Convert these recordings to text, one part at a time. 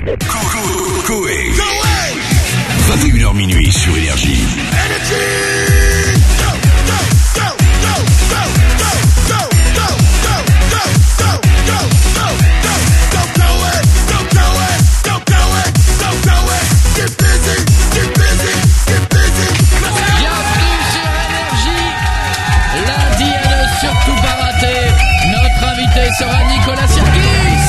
Coé. 21h minuit sur Énergie. Sera Nicolas Sirkis.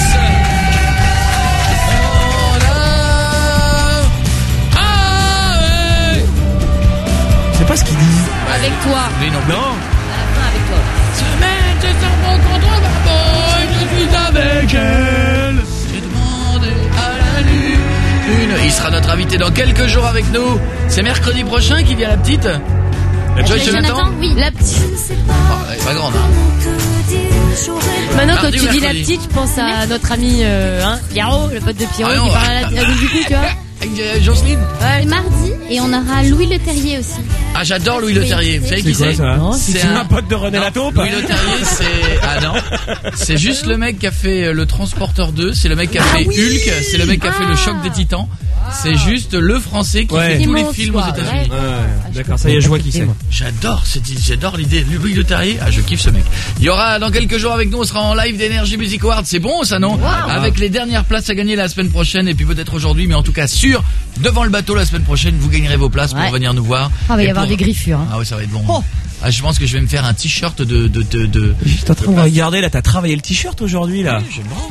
C'est pas ce qu'il dit. Avec toi. Oui, non. À la fin, avec toi. Semaine, je sors mon contre ma boy, je suis avec elle. J'ai demandé à la lune. Il sera notre invité dans quelques jours avec nous. C'est mercredi prochain qu'il vient la petite. La Joy Jonathan. Oui, la petite. Elle est pas grande, hein. Maintenant, quand Mardi tu ou dis la mercredi petite, je pense à notre ami Pierrot, le pote de Pierrot, Ah non, qui parle à la boule du cou, tu vois. Avec Jocelyne. Ouais. Mardi, et on aura Louis Leterrier aussi. Ah, j'adore Louis Leterrier. Vous savez qui quoi c'est? ça? C'est un pote de René Lataupe. Louis Leterrier, c'est... Ah non. C'est juste le mec qui a fait le Transporteur 2. C'est le mec qui a fait Hulk. C'est le mec qui a fait le Choc des Titans. C'est juste le français qui fait tous les films aux États-Unis. D'accord, ça y est, je vois qui c'est. J'adore l'idée. Louis Leterrier. Ah, je kiffe ce mec. Il y aura dans quelques jours avec nous, on sera en live d'Energy Music Awards. C'est bon, ça, non? Avec les dernières places à gagner la semaine prochaine et puis peut-être aujourd'hui, mais en tout cas sûr, devant le bateau la semaine prochaine, vous gagnerez vos places pour venir nous voir. Ah, va y Et avoir des griffures. Hein. Ah oui, ça va être bon. Ah, je pense que je vais me faire un t-shirt de... J'étais en train de regarder, là, t'as travaillé le t-shirt aujourd'hui, là. J'ai le droit,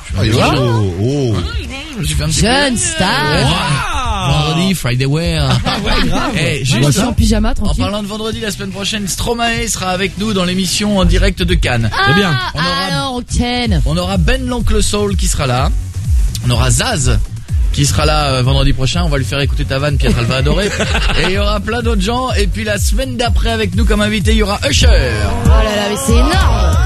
Jeune star. Vendredi, Friday Wear. Je suis en pyjama, En tranquille. parlant de vendredi, la semaine prochaine, Stromae sera avec nous dans l'émission en direct de Cannes. C'est bien. Alors, Ken. On aura Ben l'Oncle Soul qui sera là. On aura Zaz qui sera là vendredi prochain. On va lui faire écouter ta vanne, Pierre, elle va adorer. Et il y aura plein d'autres gens. Et puis la semaine d'après avec nous comme invité, il y aura Usher. Oh là là, mais c'est énorme.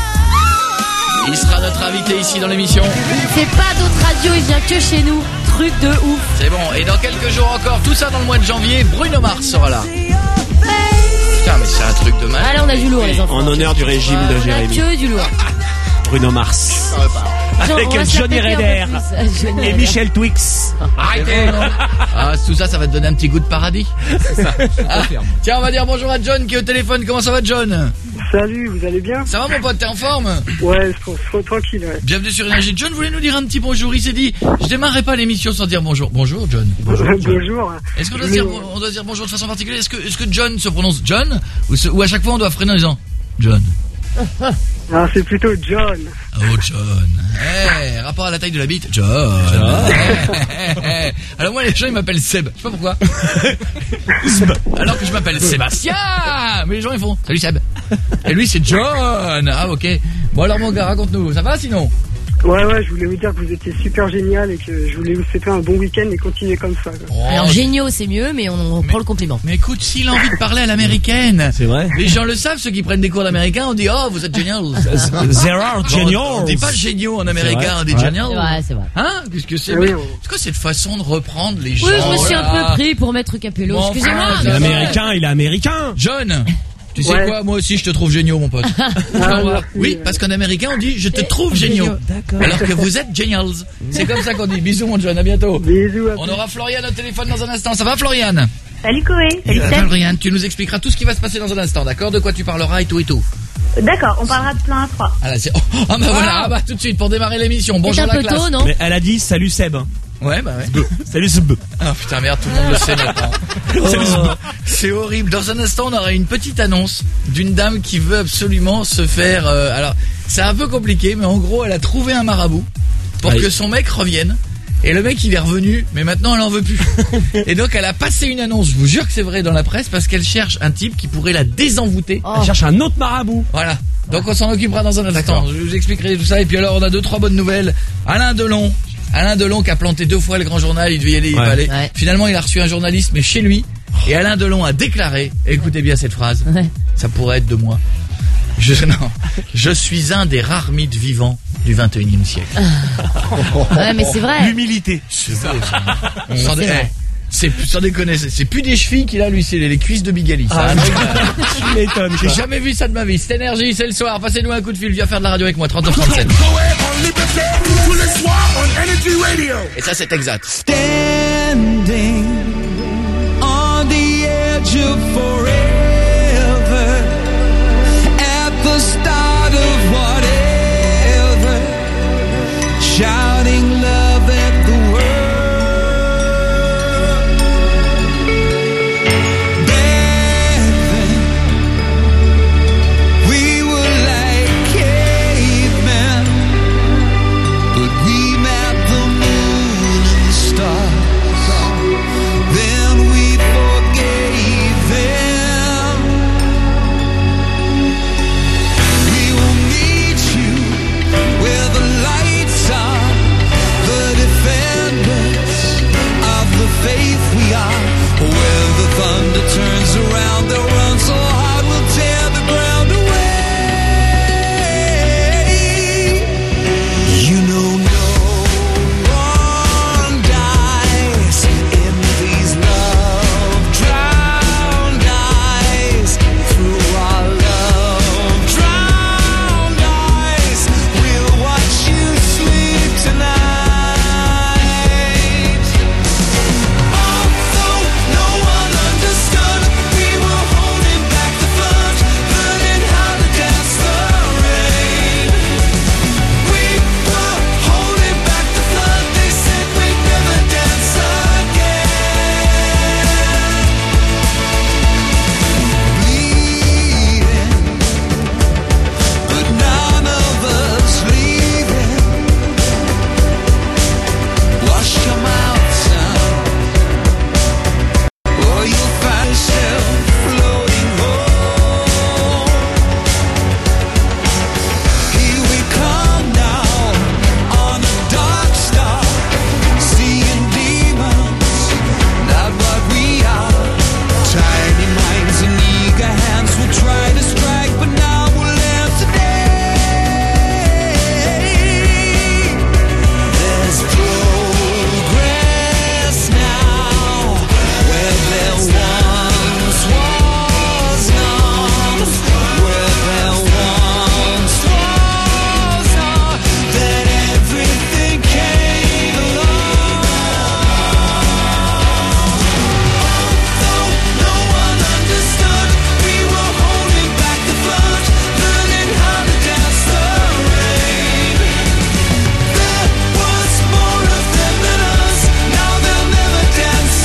Il sera notre invité ici dans l'émission. Il fait pas d'autres radios, il vient que chez nous. Truc de ouf. C'est bon. Et dans quelques jours encore, tout ça dans le mois de janvier, Bruno Mars sera là. Putain, mais c'est un truc de mal. Allez, on a du lourd, les enfants. En honneur du régime de On a Jérémy. que du lourd. Bruno Mars. Avec On va se la Johnny péter un peu Reder plus. Johnny et Reder. Michel Twix. Arrêtez. Ah, tout ça, ça va te donner un petit goût de paradis. Ah, tiens, on va dire bonjour à John qui est au téléphone. Comment ça va, John? Salut, vous allez bien? Ça va, mon pote? T'es en forme? Ouais, trop tranquille, ouais. Bienvenue sur Énergie. John voulait nous dire un petit bonjour. Il s'est dit, je démarrerai pas l'émission sans dire bonjour. Bonjour, John. Bonjour. Est-ce qu'on doit dire bonjour de façon particulière? Est-ce que John se prononce John ou à chaque fois on doit freiner en disant John? Ah, c'est plutôt John. Oh, John. Rapport à la taille de la bite. John. Alors moi, les gens, ils m'appellent Seb. Je sais pas pourquoi. Alors que je m'appelle Sébastien. Mais les gens, ils font salut Seb. Et lui, c'est John. Ah, ok. Bon, alors mon gars, raconte-nous. Ça va sinon? Ouais, je voulais vous dire que vous étiez super génial et que je voulais vous souhaiter un bon week-end et continuer comme ça. Quoi. Oh, Alors, géniaux, c'est mieux, mais on prend le compliment. Mais écoute, s'il a envie de parler à l'américaine. C'est vrai. Les gens le savent, ceux qui prennent des cours d'américain, on dit oh, vous êtes génial. There are genials. On dit pas géniaux en américain, on dit génial. C'est vrai. Hein? Qu'est-ce que c'est? Ah oui, C'est quoi cette façon de reprendre les gens? Oui, je me suis là? un peu pris pour mettre Capello. Bon, Excusez-moi. enfin, Il est américain. John, tu sais Ouais. quoi? Moi aussi, je te trouve géniaux, mon pote. merci. Oui, parce qu'en américain, on dit je te trouve géniaux. D'accord. Alors que vous êtes génials. C'est comme ça qu'on dit. Bisous, mon John. À bientôt. Bisous. On aura Florian au téléphone dans un instant. Ça va, Florian? Salut Coé, salut Seb. Florian, tu nous expliqueras tout ce qui va se passer dans un instant, d'accord? De quoi tu parleras et tout et tout. D'accord, on parlera de plein à 3. Ah là, c'est... Ah bah voilà, ah bah tout de suite pour démarrer l'émission. C'est Bonjour un la peu classe. tôt, non? Mais elle a dit salut Seb. Ouais, bah ouais. Salut Seb. Ah putain merde, tout le monde le sait maintenant. Oh, c'est horrible. Dans un instant, on aura une petite annonce d'une dame qui veut absolument se faire... alors, c'est un peu compliqué, mais en gros, elle a trouvé un marabout pour que son mec revienne. Et le mec, il est revenu, mais maintenant, elle en veut plus. Et donc, elle a passé une annonce, je vous jure que c'est vrai, dans la presse, parce qu'elle cherche un type qui pourrait la désenvoûter. Elle cherche un autre marabout. Voilà. Donc, on s'en occupera dans un instant. Je vous expliquerai tout ça. Et puis alors, on a 2-3 bonnes nouvelles. Alain Delon qui a planté 2 fois le Grand Journal, il devait y aller, il va aller. Ouais. Finalement, il a reçu un journaliste, mais chez lui. Et Alain Delon a déclaré, écoutez bien cette phrase, ça pourrait être de moi. Je suis un des rares mythes vivants du 21e siècle. Ouais, mais c'est vrai. L'humilité. C'est ça. Sans C'est vrai. déconner, c'est plus des chevilles qu'il a lui, c'est les cuisses de Bigali. Ça, Tu m'étonnes. j'ai jamais vu ça de ma vie. C'est Énergie, c'est le soir. Passez-nous un coup de fil, viens faire de la radio avec moi, 3937. les soirs on Energy Radio. Et ça, c'est exact. Standing on the edge of forever, at the start of whatever, shouting love at the world. Back then, we were like cavemen, but we mapped the moon and the stars. Then we forgave them. We will meet you where the lights are, the defenders of the faith we are. When the thunder turns around, they'll run so hard we'll tear the ground away. You know no one dies in these love-drowned eyes. Through our love-drowned eyes, we'll watch you sleep tonight. Although no one understood, we were holding back the flood, learning how to dance the rain. We were holding back the flood, they said we'd never dance again. Bleeding, but none of us leaving. Wash your mouth, son, or you'll find yourself floating home. Here we come now on a dark star, seeing demons, not what we are. Tiny minds and eager hands will try to strike, but now we'll land today. There's progress now, where there once was none, where there once was none, that everything came along. Although no one understood, we were holding back the flood, learning how to dance the rain. There was more of them than us, now they'll never dance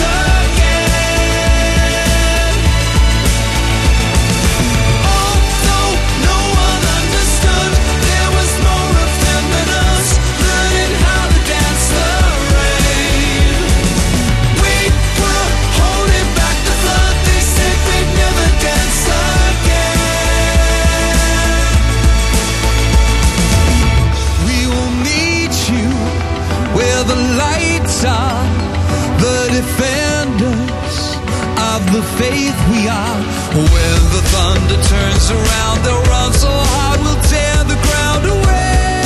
again. Although no one understood, there was more of them than us, learning how to dance the rain. We were holding back the flood, they said we'd never dance again. We will meet you where the lights are, the defenders of the faith we are. When the thunder turns around, they'll run so hard we'll tear the ground away.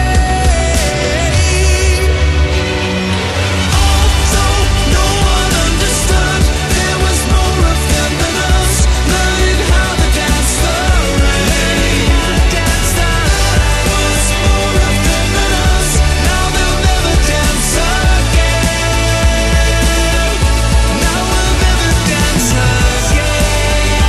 Although no one understood, there was more of them than us, learning how to dance the rain. There was more of them than us, now they'll never dance again. Now we'll never dance again.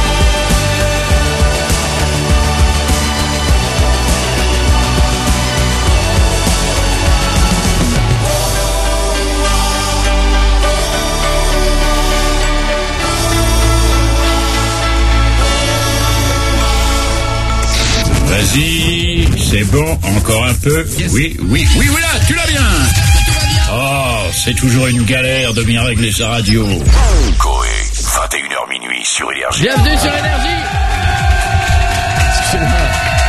Vas-y, c'est bon, encore un peu. Oui, voilà, tu l'as bien. Oh, c'est toujours une galère de bien régler sa radio. Coé, 21h minuit sur Énergie. Bienvenue sur Énergie. Excusez-moi.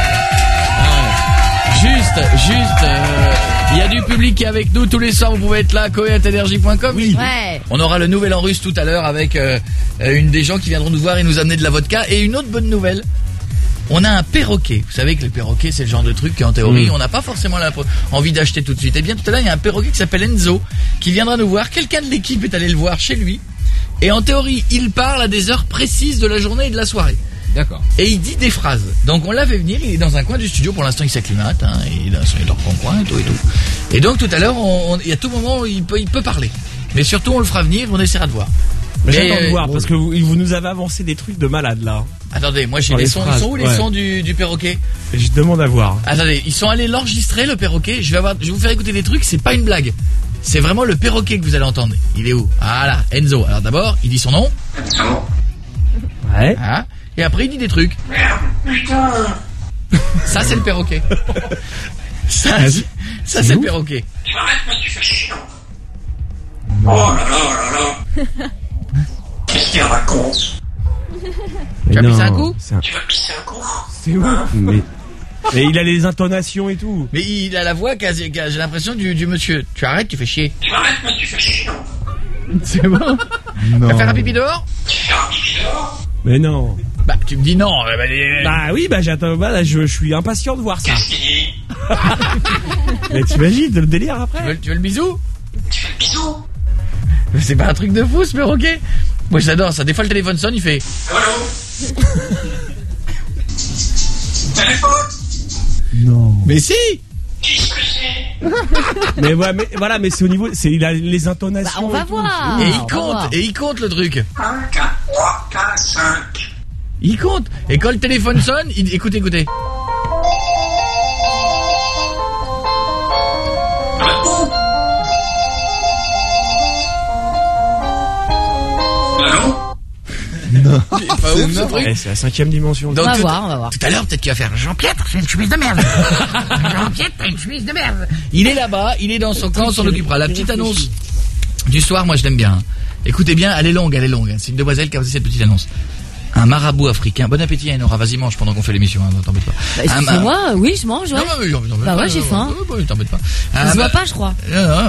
Juste, il y a du public qui est avec nous tous les soirs. Vous pouvez être là, coé@energie.com. Oui. Ouais. On aura le nouvel en russe tout à l'heure avec une des gens qui viendront nous voir et nous amener de la vodka. Et une autre bonne nouvelle, on a un perroquet. Vous savez que le perroquet, c'est le genre de truc qu'en théorie, on n'a pas forcément envie d'acheter tout de suite. Et bien tout à l'heure, il y a un perroquet qui s'appelle Enzo qui viendra nous voir. Quelqu'un de l'équipe est allé le voir chez lui. Et en théorie, il parle à des heures précises de la journée et de la soirée. D'accord. Et il dit des phrases. Donc on l'a fait venir, il est dans un coin du studio, pour l'instant il s'acclimate, hein, il est dans son coin et tout. Et donc tout à l'heure, il y a tout moment, il peut parler. Mais surtout on le fera venir, on essaiera de voir. Mais j'attends de voir, parce que vous nous avez avancé des trucs de malade là. Attendez, moi j'ai les sons, ils sont où les sons du perroquet? Je demande à voir. Attendez, ils sont allés l'enregistrer le perroquet, je vais vous faire écouter des trucs, c'est pas une blague. C'est vraiment le perroquet que vous allez entendre. Il est où? Voilà, Enzo. Alors d'abord, il dit son nom. Ouais. Ah, et après il dit des trucs. Putain. Ça c'est le perroquet. Ça c'est le perroquet. Tu m'arrêtes parce que tu fais chiant. Oh là là là là. Qu'est-ce qu'il raconte? Tu vas pisser un coup? Tu vas pisser un coup? C'est ouf. Mais il a les intonations et tout. Mais il a la voix j'ai l'impression du monsieur. Tu arrêtes, tu fais chier. Tu m'arrêtes parce que tu fais chiant. C'est bon. Tu vas faire un pipi dehors? Tu fais un pipi dehors? Mais non. Bah tu me dis non. Bah oui, bah j'attends. Bah là, je suis impatient de voir ça. Qu'est-ce qu'il dit? Mais t'imagines le délire après? Tu veux le bisou? Tu fais le bisou? Mais c'est pas un truc de fou ce perroquet? Moi j'adore ça. Des fois le téléphone sonne, il fait. Allô? Téléphone? Non. Mais si. Qu'est-ce que c'est? mais voilà, mais c'est au niveau, il a les intonations. Bah, on va voir. Et il compte le truc. 1, 4, 3, 4, 5. Il compte. Et quand le téléphone sonne, écoutez. Allô? Pas ouf ce truc. C'est la 5e dimension. Donc, On va voir. Tout à l'heure, peut-être qu'il va faire Jean-Pierre, t'as une chemise de merde. Jean-Pierre, t'as une chemise de merde. Il est là-bas, il est dans son camp, on s'en occupera. La petite annonce du soir, moi je l'aime bien. Écoutez bien, elle est longue. C'est une demoiselle qui a fait cette petite annonce. Un marabout africain. Bon appétit, Nora, vas-y mange pendant qu'on fait l'émission, hein, t'embête pas. Excusez-moi, oui, je mange, ouais. Bah ouais, j'ai faim. T'embête pas. Ça se voit pas, je crois.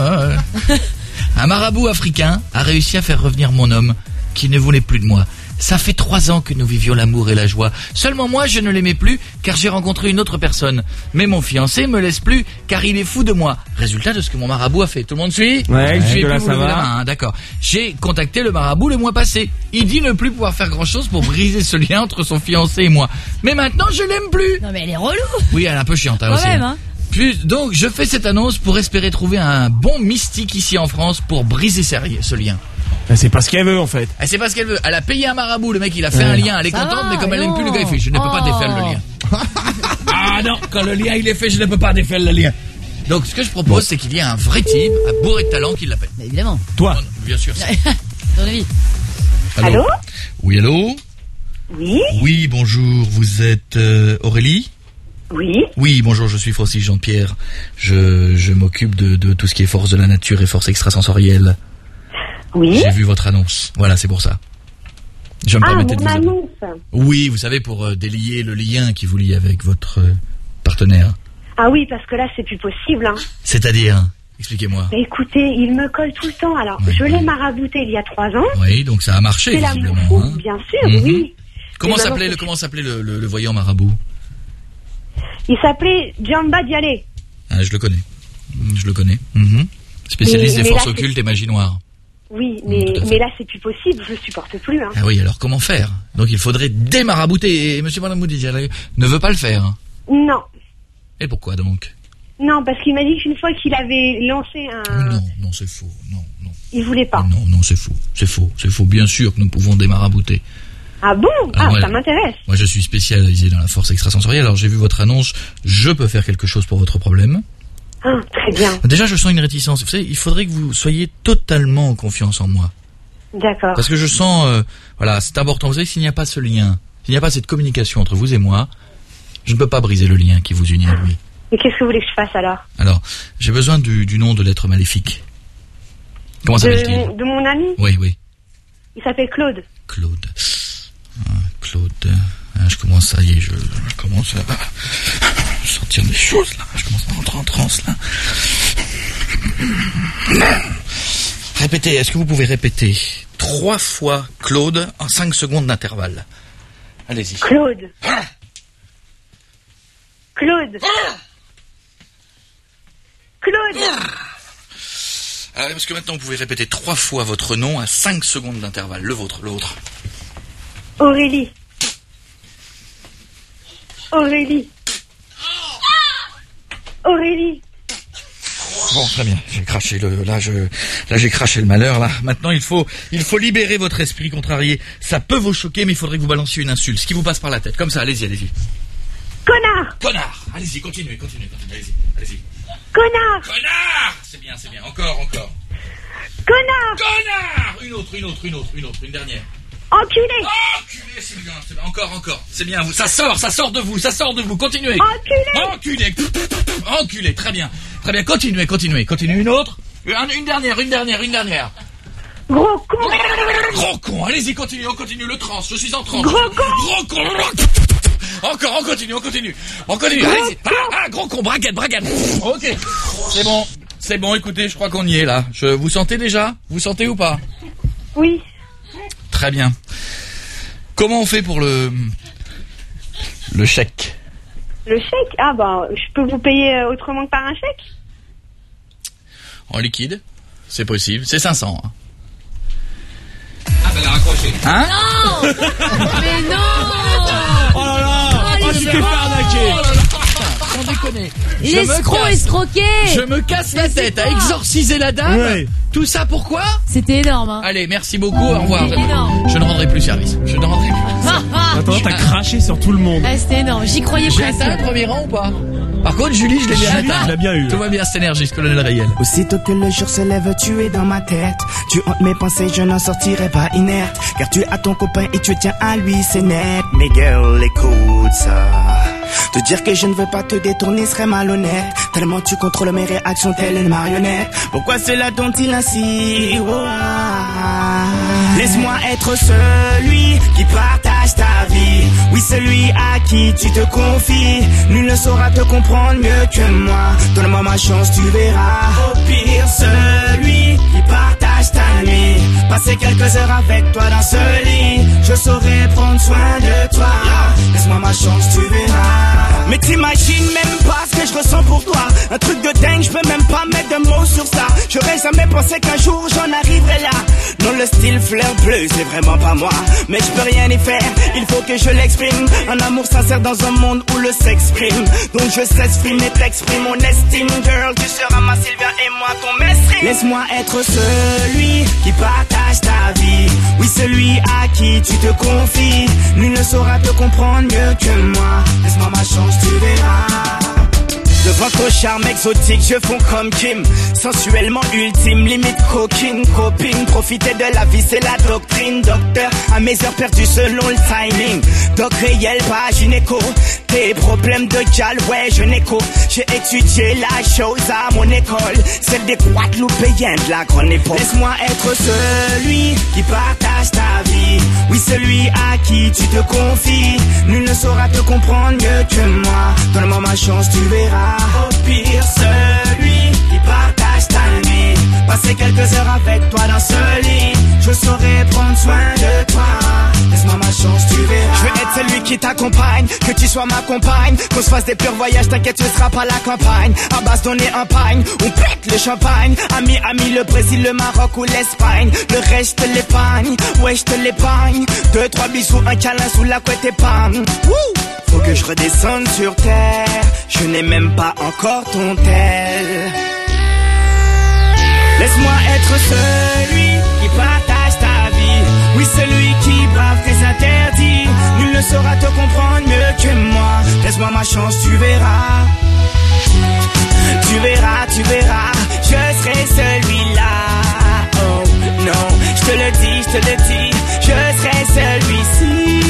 Un marabout africain a réussi à faire revenir mon homme qui ne voulait plus de moi. Ça fait 3 ans que nous vivions l'amour et la joie. Seulement moi, je ne l'aimais plus car j'ai rencontré une autre personne. Mais mon fiancé me laisse plus car il est fou de moi. Résultat de ce que mon marabout a fait. Tout le monde suit? Ouais, là, ça va. D'accord. J'ai contacté le marabout le mois passé. Il dit ne plus pouvoir faire grand chose pour briser ce lien entre son fiancé et moi. Mais maintenant, je l'aime plus. Non mais elle est relou. Oui, elle est un peu chiante, Quand aussi. même, hein. Donc, je fais cette annonce pour espérer trouver un bon mystique ici en France pour briser ce lien. C'est pas ce qu'elle veut en fait. C'est pas ce qu'elle veut. Elle a payé un marabout, le mec il a fait un lien, elle est contente, mais comme elle aime plus le gars, il fait je ne peux pas défaire le lien. Ah non, quand le lien il est fait, je ne peux pas défaire le lien. Donc ce que je propose, c'est qu'il y ait un vrai type, un bourré de talent qui l'appelle. Bah, évidemment. Toi. Non, bien sûr. Ton avis. Allô? Oui, allô? Oui? Oui, bonjour, vous êtes Aurélie? Oui? Oui, bonjour, je suis Francis Jean-Pierre. Je m'occupe de tout ce qui est force de la nature et force extrasensorielle. Oui? J'ai vu votre annonce. Voilà, c'est pour ça. Je me permettais de mon vous appeler. annonce. Oui, vous savez, pour délier le lien qui vous lie avec votre partenaire. Ah oui, parce que là, c'est plus possible, hein. C'est-à-dire, expliquez-moi. Mais écoutez, il me colle tout le temps. Alors, Ouais, je l'ai ouais. marabouté il y a 3 ans. Oui, donc ça a marché, C'est l'amour visiblement. fou, Hein. bien sûr, Mhm. oui. Comment Et s'appelait maintenant, le voyant marabout? Il s'appelait Djamba Dialé. Ah, je le connais. Mhm. Spécialiste Mais des là, forces c'est- occultes et magie noire. Oui, tout à fait. mais là, c'est plus possible. Je le supporte plus, hein. Ah oui, alors comment faire? Donc il faudrait démarabouter. Et monsieur Maraboudi ne veut pas le faire. Non. Et pourquoi donc? Non, parce qu'il m'a dit qu'une fois qu'il avait lancé un... Non, c'est faux. Non. Il voulait pas. Non, c'est faux. C'est faux. Bien sûr que nous pouvons démarabouter. Ah bon? Ah, Ah, ouais. ça m'intéresse. Moi, je suis spécialisé dans la force extrasensorielle. Alors, j'ai vu votre annonce. Je peux faire quelque chose pour votre problème. Ah, très bien. Déjà, je sens une réticence. Vous savez, il faudrait que vous soyez totalement en confiance en moi. D'accord. Parce que je sens, voilà, c'est important. Vous savez, s'il n'y a pas ce lien, s'il n'y a pas cette communication entre vous et moi, je ne peux pas briser le lien qui vous unit à lui. Et qu'est-ce que vous voulez que je fasse alors? Alors, j'ai besoin du nom de l'être maléfique. Comment s'appelle-t-il? De mon ami? Oui. Il s'appelle Claude. Claude. Je commence, ça y est, je commence à sortir des choses là. Je commence à rentrer en transe là. Répétez, est-ce que vous pouvez répéter 3 fois Claude en 5 secondes d'intervalle? Allez-y. Claude. Claude. Claude. Parce que maintenant vous pouvez répéter 3 fois votre nom à 5 secondes d'intervalle. Le vôtre. Aurélie. Aurélie. Aurélie. Bon, très bien. J'ai craché j'ai craché le malheur, là. Maintenant, il faut libérer votre esprit contrarié. Ça peut vous choquer, mais il faudrait que vous balanciez une insulte. Ce qui vous passe par la tête. Comme ça, allez-y. Connard. Connard. Allez-y, continuez. Allez-y. Connard. C'est bien. Encore. Connard. Une dernière. Enculé. C'est bien. Encore. C'est bien. Ça sort de vous. Continuez. Enculé. Très bien. Continuez. Une autre. Une dernière. Gros con. Allez-y, on continue le trans. Je suis en trans. Gros con. Encore, on continue. Allez-y. Gros con, braguette. Ok. C'est bon, écoutez, je crois qu'on y est là. Vous sentez déjà? Vous sentez ou pas? Oui. Très bien. Comment on fait pour le chèque? Le chèque? Ah bah, je peux vous payer autrement que par un chèque? En liquide? C'est possible. C'est 500. Hein. Ah, ben, la raccroché. Hein? Non. Mais non. Oh là là. Oh, Tu t'es fait arnaquer. Sans déconner. L'escroc escroqué. Je me casse la tête à exorciser la dame. Ouais. Tout ça pourquoi? C'était énorme, hein. Allez, merci beaucoup, au revoir. C'était énorme. Je ne rendrai plus service. Attends, t'as craché sur tout le monde. Ah, c'était énorme, j'y croyais J'ai presque. atteint le premier rang ou pas? Par contre, Julie, je l'ai bien Julie, atteint. je l'ai bien eu. Tout va bien, c'est énergie, ce colonel Rayel. Aussitôt que le jour se lève, tu es dans ma tête. Tu hantes mes pensées, je n'en sortirai pas inerte. Car tu as ton copain et tu tiens à lui, c'est net. Mais girl, écoute ça. Te dire que je ne veux pas te détourner serait malhonnête. Tellement tu contrôles mes réactions telle une marionnette. Pourquoi cela dont-il ainsi? Oh, ah. Laisse-moi être celui qui partage ta vie. Oui, celui à qui tu te confies. Nul ne saura te comprendre mieux que moi. Donne-moi ma chance, tu verras. Au pire, celui qui partage ta nuit. Passer quelques heures avec toi dans ce lit. Je saurai prendre soin de toi. Laisse-moi ma chance, tu verras. Mais t'imagines même pas ce que je ressens pour toi. Un truc de dingue, je peux même pas mettre de mots sur ça. J'aurais jamais pensé qu'un jour j'en arriverais là. Non, le style fleur bleue, c'est vraiment pas moi. Mais je peux rien y faire, il faut que je l'exprime. Un amour sincère dans un monde où le sexe prime. Donc je s'exprime et t'exprime mon estime. Girl, tu seras ma Sylvia et moi ton mestre. Laisse-moi être celui qui partage ta vie. Oui, celui à qui tu te confies. Nul ne saura te comprendre mieux que moi. Laisse-moi ma chance, tu verras. Devant ton charme exotique, je fonds comme Kim. Sensuellement ultime, limite coquine, copine. Profiter de la vie, c'est la doctrine. Docteur, à mes heures perdues selon le timing. Doc réel, pas gynéco. Tes problèmes de gal, ouais, je n'écho. J'ai étudié la chose à mon école. Celle des Guadeloupéens de la grande époque. Laisse-moi être celui qui partage ta vie. Oui, celui à qui tu te confies. Nul ne saura te comprendre mieux que moi. Donne-moi ma chance, tu verras. Au pire, celui qui partage ta nuit. Passer quelques heures avec toi dans ce lit. Je saurai prendre soin de toi. Laisse-moi ma chance, tu verras. Je veux être celui qui t'accompagne, que tu sois ma compagne. Qu'on se fasse des purs voyages, t'inquiète, tu seras pas la campagne. À base donner un pagne, on pète le champagne. Ami, le Brésil, le Maroc ou l'Espagne. Le reste, je te l'épargne, ouais, je te l'épargne. 2-3 bisous, un câlin sous la couette et pam. Faut que je redescende sur terre. Je n'ai même pas encore ton tel. Laisse-moi être celui qui partage ta vie. Oui, celui qui brave tes interdits. Nul ne saura te comprendre mieux que moi. Laisse-moi ma chance, tu verras. Tu verras, tu verras. Je serai celui-là. Oh non, je te le dis. Je serai celui-ci.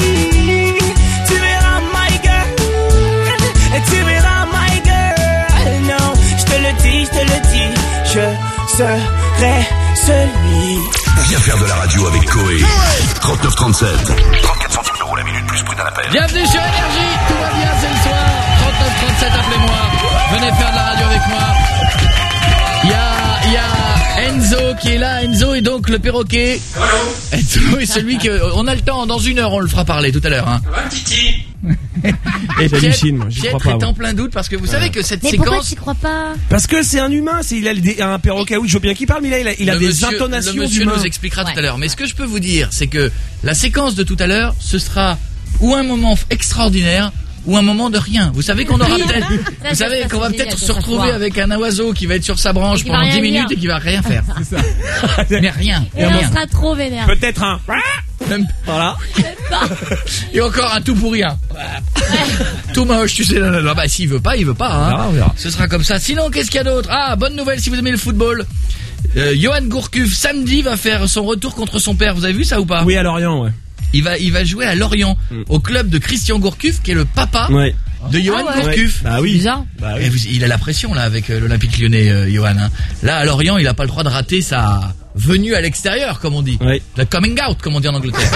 Tu verras my girl. Non, je te le dis. Je serai celui. Viens faire de la radio avec Coé. 3937. 34 centimes d'euros la minute plus prix d'un appel. Bienvenue sur Énergie. Tout va bien, c'est le soir. 3937, appelez-moi. Venez faire de la radio avec moi. Il y a Enzo qui est là. Enzo est donc le perroquet. Enzo est celui que... On a le temps, dans 1 heure, on le fera parler tout à l'heure. Hein. Ça va, Titi? Et Pietre est en plein doute parce que vous savez que cette Mais séquence... pourquoi tu crois pas? Parce que c'est un humain, il a un perroquet, oui, je veux bien qu'il parle, mais là, il a des intonations Le monsieur d'humain. nous expliquera tout à l'heure. Mais ce que je peux vous dire, c'est que la séquence de tout à l'heure, ce sera ou un moment extraordinaire, ou un moment de rien. Vous savez qu'on aura peut-être, Ça, vous savez ça, qu'on va c'est peut-être génial, se ça, retrouver ça. avec un oiseau qui va être sur sa branche Et qui va pendant 10 rien minutes dire. et qui va rien faire. Mais rien. Et on sera trop vénère. Peut-être un. Même- Voilà. Et encore un tout pour rien. Tout moche, tu sais. Non, bah s'il veut pas, il veut pas. Hein. On verra. Ce sera comme ça. Sinon, qu'est-ce qu'il y a d'autre? Ah, bonne nouvelle si vous aimez le football. Johan Gourcuff samedi va faire son retour contre son père. Vous avez vu ça ou pas? Oui, à Lorient, ouais. Il va jouer à Lorient au club de Christian Gourcuff qui est le papa Ouais. de Johan Gourcuff. Bah oui. Bizarre. Bah Et il a la pression là avec l'Olympique Lyonnais, Johan. Hein. Là à Lorient, il a pas le droit de rater sa venue à l'extérieur, comme on dit. Oui. Le coming out, comme on dit en Angleterre.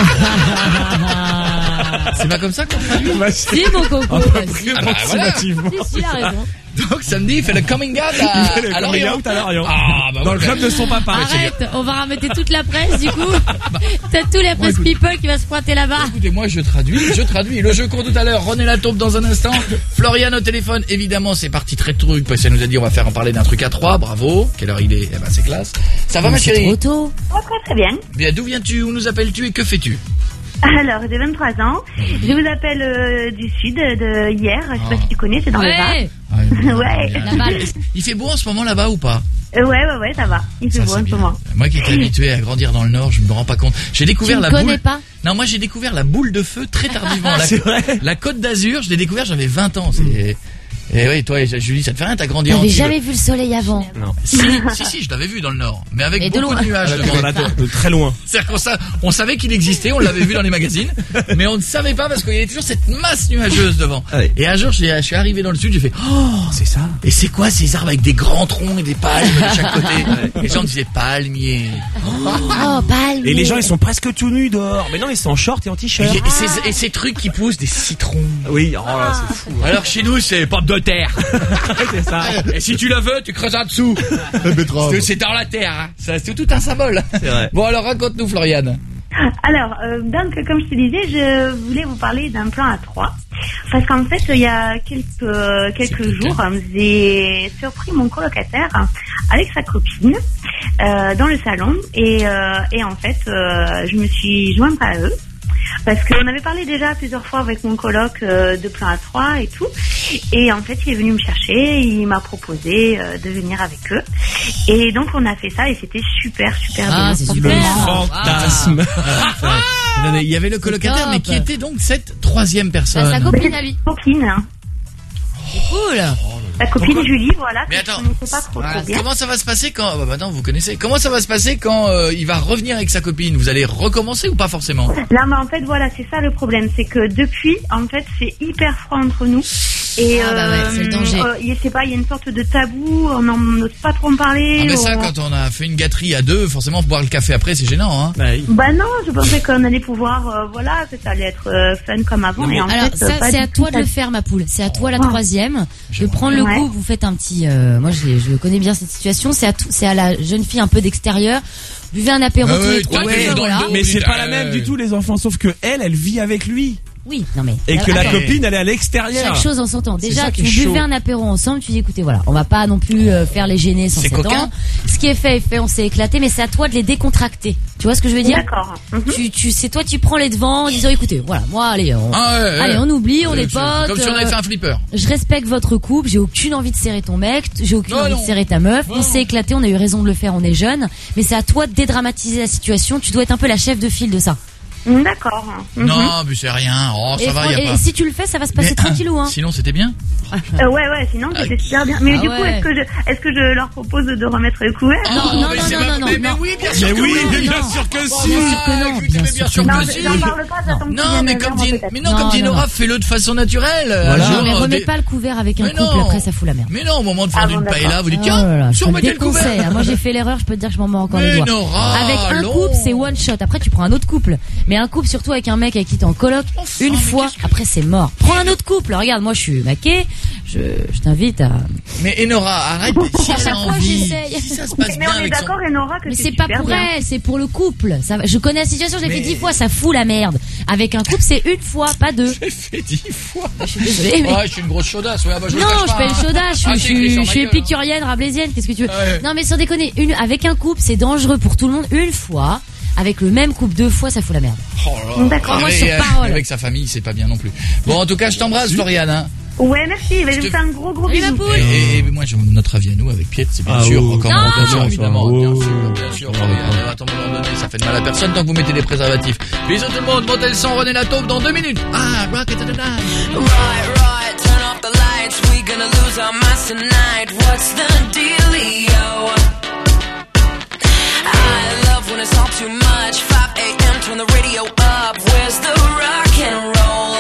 C'est pas comme ça qu'on traduit? Si, mon coco. Si, Ah bah voilà. Approximativement. si, il a raison. Donc samedi, il fait le coming out Il fait à le coming Lorient. out à Lorient. Ah, bah Dans le voilà. club de son papa. Arrête, on va ramener toute la presse, du coup. T'as tous les press people qui va se pointer là-bas. Écoutez, moi je traduis. Le jeu court tout à l'heure. René Lataupe dans un instant. Florian au téléphone. Évidemment, c'est parti très tôt. Parce qu'elle nous a dit on va faire en parler d'un truc à 3. Bravo. Quelle heure il est? Eh ben c'est classe. Ça va ma C'est chérie? trop tôt. Très bien. Bien, d'où viens-tu? Où nous appelles-tu et que fais-tu? Alors, j'ai 23 ans. Je vous appelle du sud, de hier. Je sais pas si tu connais, c'est dans le Var. Ouais, Ouais. la balle. Il fait beau en ce moment là-bas ou pas? Ouais, ça va. Il fait Ça, beau c'est en ce bien. moment. Moi qui étais habitué à grandir dans le Nord, je me rends pas compte. J'ai découvert Tu la ne boule. connais pas? Non, moi j'ai découvert la boule de feu très tardivement. C'est vrai. La Côte d'Azur, je l'ai découvert, j'avais 20 ans. Et oui, toi, Julie, ça te fait rien, t'as grandi en T'avais Tibet. jamais vu le soleil avant. Si, je l'avais vu dans le Nord, mais avec Et de beaucoup loin. de nuages. devant. De très loin. C'est-à-dire on savait qu'il existait, on l'avait vu dans les magazines, mais on ne savait pas parce qu'il y avait toujours cette masse nuageuse devant. Ouais. Et un jour, je suis arrivé dans le sud, j'ai fait oh, C'est ça. et c'est quoi ces arbres avec des grands troncs et des palmes de chaque côté? Les gens disaient palmiers. Oh, palme. Et les gens, ils sont presque tout nus dehors. Mais non, ils sont en short et en Et, t-shirt. ces trucs qui poussent des citrons. Oui, oh là, c'est fou. Alors chez nous, c'est pomme de terre. C'est ça. Et si tu la veux, tu creuses en dessous. C'est dans la terre. Hein. Ça, c'est tout un symbole. C'est vrai. Bon, alors raconte-nous, Floriane. Alors, donc, comme je te disais, je voulais vous parler d'un plan à 3. Parce qu'en fait, il y a quelques jours, j'ai surpris mon colocataire avec sa copine dans le salon. Et en fait, je me suis jointe à eux. Parce qu'on avait parlé déjà plusieurs fois avec mon coloc de plan à 3 et tout. Et en fait, il est venu me chercher, il m'a proposé de venir avec eux. Et donc, on a fait ça et c'était super bien. Ah, c'est super. Fantasme. Il y avait le colocataire, top. mais qui était donc cette troisième personne? Sa copine à lui. Copine. Cool. La copine Julie, voilà. Mais que attends. je connaissais pas trop bien. Comment ça va se passer quand... Bah attends, vous connaissez. Comment ça va se passer quand il va revenir avec sa copine? Vous allez recommencer ou pas forcément? Là, mais en fait, voilà, c'est ça le problème. C'est que depuis, en fait, c'est hyper froid entre nous. Et Ah, bah ouais, c'est le danger. je sais pas, il y a une sorte de tabou, on n'ose pas trop en parler. Ah mais ça, quand on a fait une gâterie à deux, forcément boire le café après, c'est gênant, hein. Bah non, je pensais qu'on allait pouvoir, voilà, que ça allait être fun comme avant. Et en Alors fait, ça, pas c'est du à tout, toi de ça- le faire, ma poule. C'est à toi la Ouais. troisième de prendre le Ouais. coup. Vous faites un petit. Moi, je connais bien cette situation. C'est à la jeune fille un peu d'extérieur. Buvez un apéro Ah tous ouais, les trois. toi, t'es dans le Voilà. dos. Mais c'est Putain, pas la même du tout, les enfants. Sauf que elle vit avec lui. Oui, non mais. Et que la Attends. copine, elle est à l'extérieur. Chaque chose en son temps. C'est Déjà, ça qui tu est chaud. buvez un apéro ensemble, tu dis écoutez, voilà, on va pas non plus faire les gêner sans C'est 7 coquin. ans. Ce qui est fait est fait, on s'est éclaté, mais c'est à toi de les décontracter. Tu vois ce que je veux dire? D'accord. Mhm. C'est toi, tu prends les devants en disant écoutez, voilà, moi, allez, Ah ouais, allez, ouais. on oublie, on C'est- est c'est potes. Comme si on avait fait un flipper. Je respecte votre couple, j'ai aucune envie de serrer ton mec, j'ai aucune Non, envie non. de serrer ta meuf, Non. on s'est éclaté, on a eu raison de le faire, on est jeunes, mais c'est à toi de dédramatiser la situation, tu dois être un peu la chef de file de ça. D'accord. Mhm. Non, mais c'est rien. Oh, ça va, y a et pas. si tu le fais, ça va se passer Mais, tranquillou, hein. Sinon, c'était bien. Ouais, sinon c'était super bien. Mais Ah du coup, ouais. est-ce que je leur propose de remettre le couvert? non, mais non, c'est non, pas- non, mais non. oui, bien sûr Mais que oui, oui. mais bien non. sûr que Bien si. sûr que non, Écoutez, mais bien sûr Non, que si. j'en parle pas, j'attends que tu Non, viennes mais vers comme moi, dit, peut-être. mais non, Non, comme dit non, Nora, non. fais-le de façon naturelle. Voilà. Non, mais Genre, remets pas le couvert avec un Mais couple, non. après ça fout la merde. Mais non, au moment de faire Ah une bon, paella, d'accord. vous dites Oh là tiens, là, je te le surmettez le déconseille. couvert. hein. Moi j'ai fait l'erreur, je peux te dire que je m'en mords encore Mais les doigts. Nora, Avec un allons. couple, c'est one shot. Après tu prends un autre couple. Mais un couple surtout avec un mec avec qui t'es en coloc, Enfin, une mais fois, qu'est-ce que- après c'est mort. Prends un autre couple. Regarde, moi je suis maquée, je t'invite à... Mais Enora, arrête. Si À elle chaque a fois, envie, j'essaye. si ça se passe Mais bien on est avec son... d'accord, Enora, que Mais c'est c'est pas super pour bien. elle, c'est pour le couple. Ça, je connais la situation, je l'ai Mais- fait 10 fois, ça fout la merde. Avec un couple, c'est une fois, pas deux. J'ai fait 10 fois. Je suis désolée, mais... Ouais, je suis une grosse chaudasse. Ouais, bah, je le Non, cache je pas, fais le hein. chaudage, Ah, je c'est écrit sur ma suis gueule, hein. épicurienne, rablaisienne, qu'est-ce que tu veux? Ouais. Non, mais sans déconner, avec un couple, c'est dangereux pour tout le monde, une fois. avec le même couple 2 fois, ça fout la merde. Oh là là. D'accord. Moi, sur parole. Avec sa famille, c'est pas bien non plus. Bon, en tout cas, je t'embrasse, Floriane. Hein. Ouais, merci. Je vous fais un gros Allez, ma bisou. poule. Et moi, j'ai notre avis à nous avec Piet, c'est bien sûr. Encore Non. bien sûr, évidemment. Oh. Bien sûr, Floriane. Attends, à un moment donné, ça fait de mal à personne tant que vous mettez des préservatifs. Bisous tout le monde, montez le son, René la taupe dans 2 minutes. Ah, rock it to the night. Right, turn off the lights. We gonna lose our minds tonight. What's the dealio? I love when it's all too much. 5 a.m. turn the radio up. Where's the rock and roll?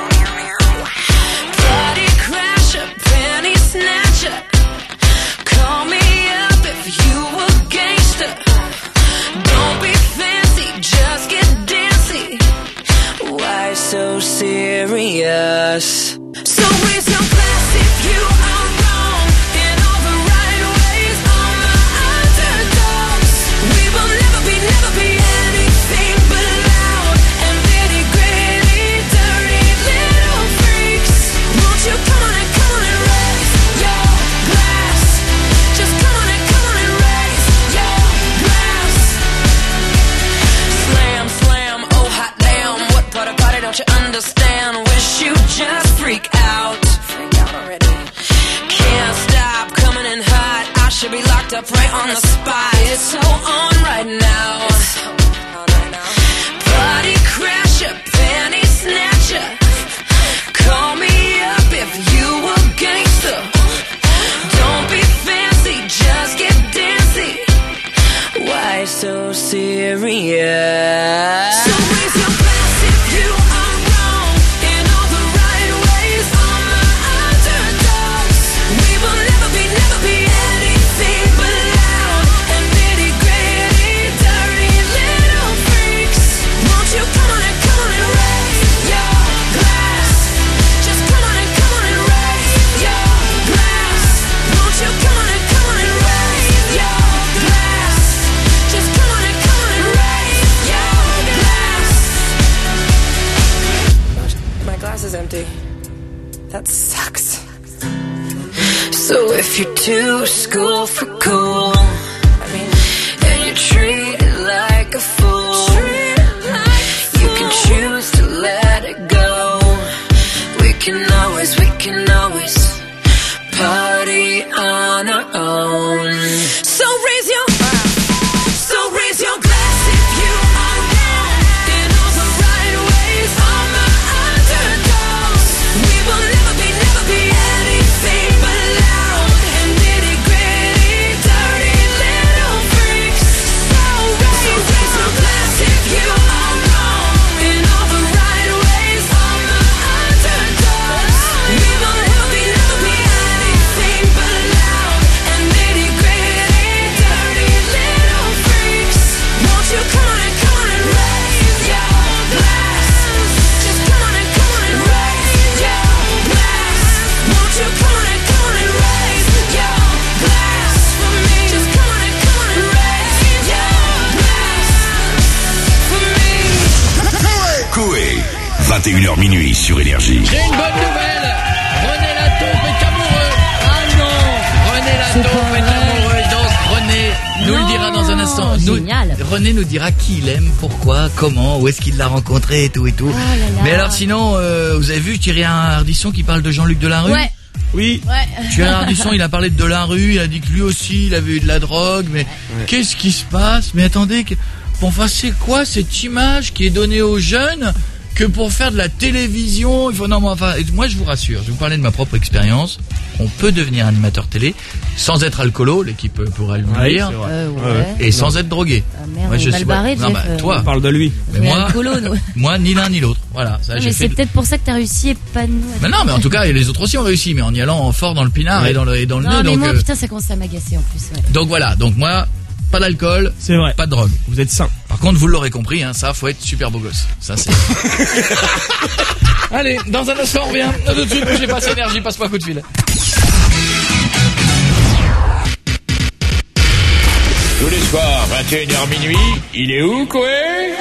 Party crasher, penny snatcher. Call me up if you a gangster. Don't be fancy, just get dancy. Why so serious? So raise your glass if you are wrong in all the right ways. On the underdogs, we will never be anything but loud and nitty gritty, dirty little freaks. Won't you come on and raise your glass? Just come on and raise your glass. Slam, slam, oh hot damn, what part of party don't you understand? Wish you just freak out. Freak out already. Can't stop coming in hot. I should be locked up right on the spot. It's so on right now. Party crasher, penny snatcher. Call me up if you a gangster. Don't be fancy, just get dancy. Why so serious? So raise your glass if you are wrong in all the right ways. On the underdogs, we will never be anything but loud and nitty gritty, dirty little freaks. Won't you come on and raise your glass? Just come on and raise your glass. Won't you come on and raise your glass? Just come on and raise your glass. My glass is empty. That sucks. So if you're too school for cool, and you treat it like a fool, you can choose to let it go. We can always party on our own. So raise your glass if you are wrong in all the right ways. On the underdogs, we will never be anything but loud and nitty gritty, dirty little freaks. So raise your glass if you are wrong in all the right ways. On the underdogs, we will never be anything but loud and nitty gritty, dirty little freaks. Won't you come on and raise your glass? Just come on and raise your glass. Won't you come on and raise your glass for me? Just come on and raise your glass for me. Coé, 21h minuit sur Énergie. J'ai une bonne nouvelle. René la taupe est amoureux. Ah non. René la C'est taupe pas est vrai. amoureux. Donc René nous le dira dans un instant. Génial. René nous dira qui il aime, pourquoi, comment, où est-ce qu'il l'a rencontré et tout et tout. Oh là là. Mais alors sinon, vous avez vu Thierry Ardisson qui parle de Jean-Luc Delarue? Ouais. Oui. Ouais. Thierry Ardisson, il a parlé de Delarue, il a dit que lui aussi, il avait eu de la drogue, mais qu'est-ce qui se passe? Mais attendez, enfin c'est quoi cette image qui est donnée aux jeunes que pour faire de la télévision, il faut non mais enfin moi je vous rassure, je vais vous parler de ma propre expérience. On peut devenir animateur télé sans être alcoolo, l'équipe pourra le dire, Ouais. et sans être drogué. Ah, merde, Moi, je mal suis barré, non, Jeff, bah, toi, On parle de lui. mais moi, alcoolo, nous. moi ni l'un ni l'autre. Voilà, ça Non, j'ai mais fait. c'est peut-être pour ça que t'as réussi et pas nous. Mais non, mais en tout cas, et les autres aussi ont réussi, mais en y allant fort dans le pinard et dans le Non, nœud. mais Donc, moi, putain, ça commence à m'agacer en plus. Ouais. donc voilà, donc moi, pas d'alcool, C'est vrai. pas de drogue. Vous êtes sain. Par contre, vous l'aurez compris, hein, ça, faut être super beau gosse. Ça, c'est. Allez, dans un instant, on revient. Tout de suite, bougez pas, c'est Énergie, passe-moi un coup de fil. Tous les soirs, 21h minuit, il est où, Koé?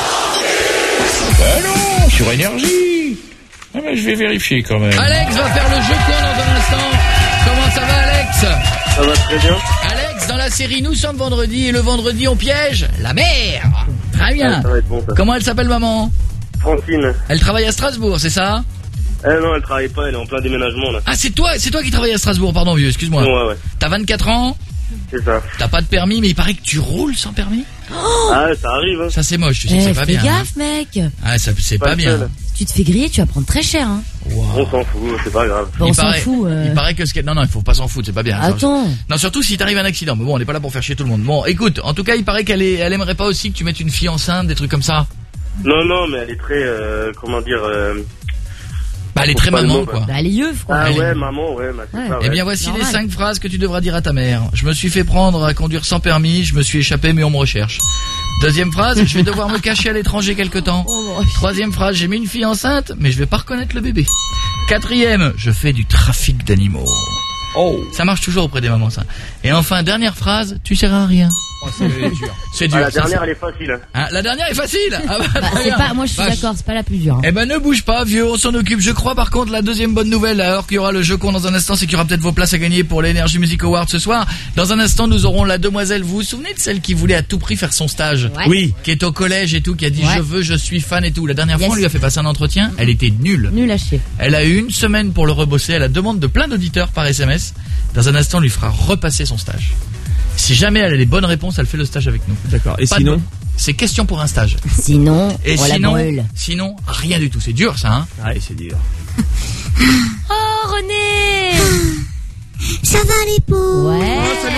Non, sur Énergie. Ah, mais je vais vérifier quand même. Alex va faire le jeu con dans un instant. Comment ça va, Alex? Ça va très bien. Alex, dans la série Nous sommes vendredi, et le vendredi, on piège la mer. Très bien. Ça va être bon, ça. Comment elle s'appelle, maman? Francine. Elle travaille à Strasbourg, c'est ça? Non, elle travaille pas, elle est en plein déménagement, là. Ah, c'est toi qui travaille à Strasbourg, pardon, vieux, excuse-moi. Ouais. T'as 24 ans? C'est ça. T'as pas de permis, mais il paraît que tu roules sans permis? Ah, ça arrive, hein. Ça, c'est moche, tu sais, c'est pas bien. Fais gaffe, mec. Ah, ça, c'est pas bien. seul. Tu te fais griller, tu vas prendre très cher, hein. Wow. On s'en fout, c'est pas grave. Bon, on s'en fout. Il paraît que non, il faut pas s'en foutre, c'est pas bien. Attends. Non, surtout si t'arrives un accident. Mais bon, on n'est pas là pour faire chier tout le monde. Bon, écoute, en tout cas, il paraît elle aimerait pas aussi que tu mettes une fille enceinte, des trucs comme ça. Non, mais elle est très, comment dire, Bah, elle est très maman, quoi. Bah, elle est yeuf, quoi. Ah ouais, maman, ouais, c'est ça, ouais. Eh bien, voici Normal. les 5 phrases que tu devras dire à ta mère. Je me suis fait prendre à conduire sans permis, je me suis échappé, mais on me recherche. Deuxième phrase, je vais devoir me cacher à l'étranger quelque temps. Troisième phrase, j'ai mis une fille enceinte, mais je vais pas reconnaître le bébé. Quatrième, je fais du trafic d'animaux. Oh, ça marche toujours auprès des mamans, ça. Et enfin, dernière phrase, tu sers à rien. Oh, c'est dur. C'est dur. La ça, dernière, c'est- elle est facile. Ah, la dernière est facile. Ah bah, Bah, très c'est bien. pas, moi, je suis Vache. d'accord, c'est pas la plus dure. Hein. Eh ben ne bouge pas vieux, on s'en occupe. Je crois par contre la deuxième bonne nouvelle, alors qu'il y aura le jeu con dans un instant, c'est qu'il y aura peut-être vos places à gagner pour l'Energy Music Award ce soir. Dans un instant nous aurons la demoiselle, vous vous souvenez de celle qui voulait à tout prix faire son stage? Ouais. Oui. Qui est au collège et tout, qui a dit Ouais. je suis fan et tout. La dernière fois Yes. on lui a fait passer un entretien, elle était nulle. Nul à chier. Elle a eu une semaine pour le rebosser, à la demande de plein d'auditeurs par SMS. Dans un instant on lui fera repasser son stage. Si jamais elle a les bonnes réponses, elle fait le stage avec nous. D'accord. Et Pas de- sinon? C'est question pour un stage. Sinon, Et on la brûle. sinon, rien du tout. C'est dur ça, hein. Ouais, c'est dur. Oh, René! Ça va les pauvres? Ouais.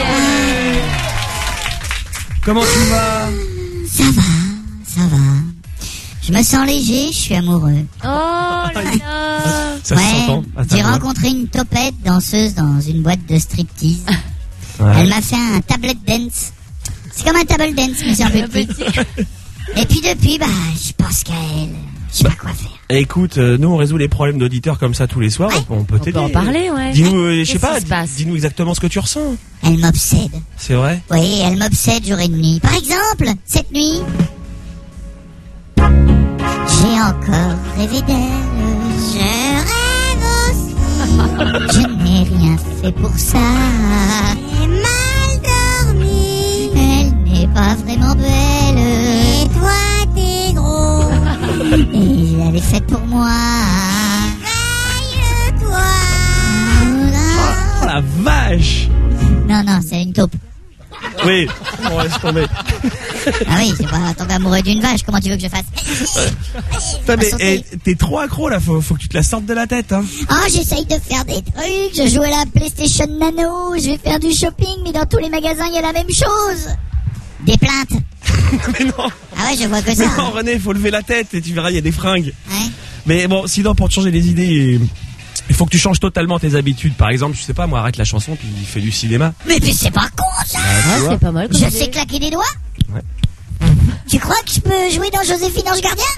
Comment tu vas? Ça va. Je me sens léger, je suis amoureux. Oh là là. Ça se s'entend. à ta J'ai voix. rencontré une topette danseuse dans une boîte de striptease. Ouais. Elle m'a fait un tablet dance. C'est comme un table dance, mais c'est un peu petit. Et puis depuis, bah, je pense qu'à elle. Je sais pas quoi faire. Écoute, nous on résout les problèmes d'auditeurs comme ça tous les soirs. On peut On t'aider. peut en parler, ouais. Dis-nous, je sais Qu'est-ce pas, qui se passe dis-nous exactement ce que tu ressens. Elle m'obsède. C'est vrai? Oui, elle m'obsède jour et nuit. Par exemple, cette nuit, j'ai encore rêvé d'elle. Je rêve aussi. Je n'ai rien fait pour ça. J'ai mal dormi. Elle n'est pas vraiment belle. Et toi, t'es gros. Et je l'avais faite pour moi. Raille-toi. Oh la vache! Non, c'est une taupe. Oui, on laisse tomber. Ah oui, c'est pas tomber amoureux d'une vache, comment tu veux que je fasse? Putain, mais t'es trop accro là, faut que tu te la sortes de la tête, hein. Ah, j'essaye de faire des trucs, je joue à la PlayStation Nano, je vais faire du shopping, mais dans tous les magasins, il y a la même chose. Des plaintes. Mais non, Ah ouais, je vois que ça. mais non, René, faut lever la tête et tu verras, il y a des fringues. Ouais. Mais bon, sinon, pour te changer les idées, il faut que tu changes totalement tes habitudes. Par exemple, je sais pas, moi, arrête la chanson puis fais du cinéma. Mais c'est pas con, ça. Ah, c'est pas mal. comme Je idée. sais claquer des doigts. Ouais. Tu crois que je peux jouer dans Joséphine Ange Gardien?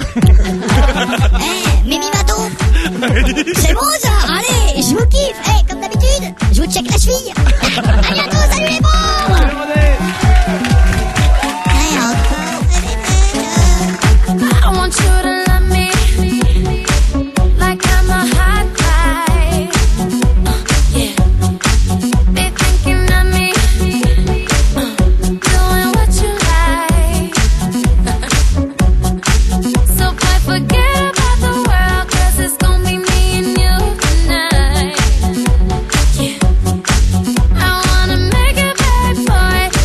Mimi Mato. C'est bon, ça. Allez, je vous kiffe. Comme d'habitude, je vous check la cheville. À bientôt, salut les pauvres. Encore rêvé d'elle. I want you to love me like I'm a hot guy. Yeah. Be thinking of me, doing what you like. So boy, forget about the world, 'cause it's gonna be me and you tonight. Yeah. I wanna make it bad, boy.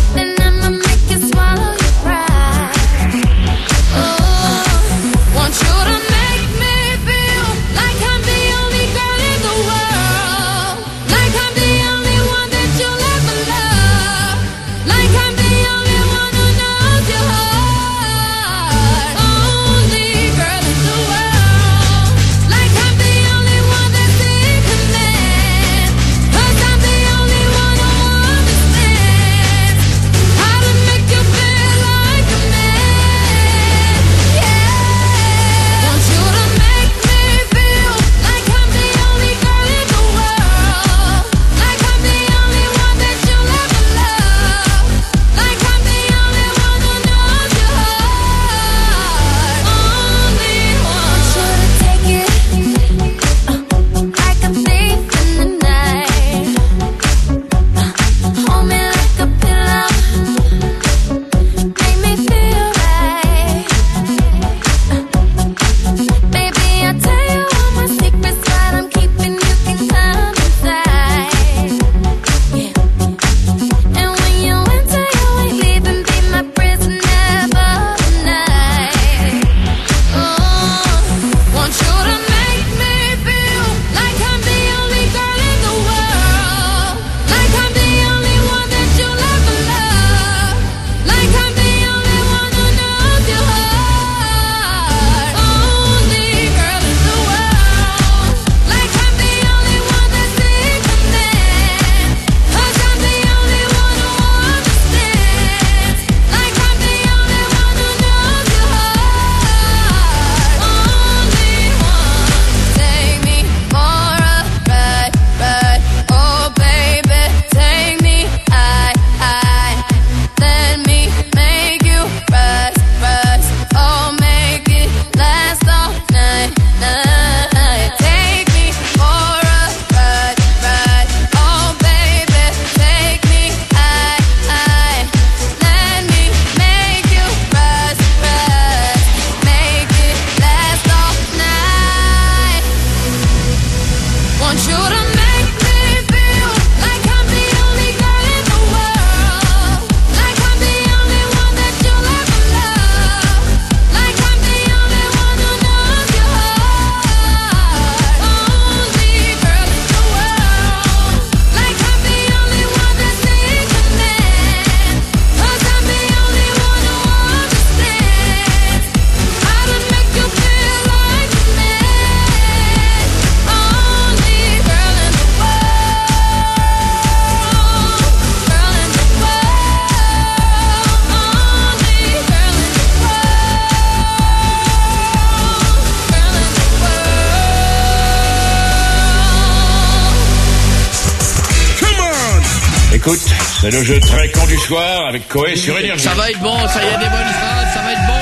C'est le jeu très con du soir avec Coé sur Énergie. Ça va être bon, ça y est, des bonnes phrases, ça va être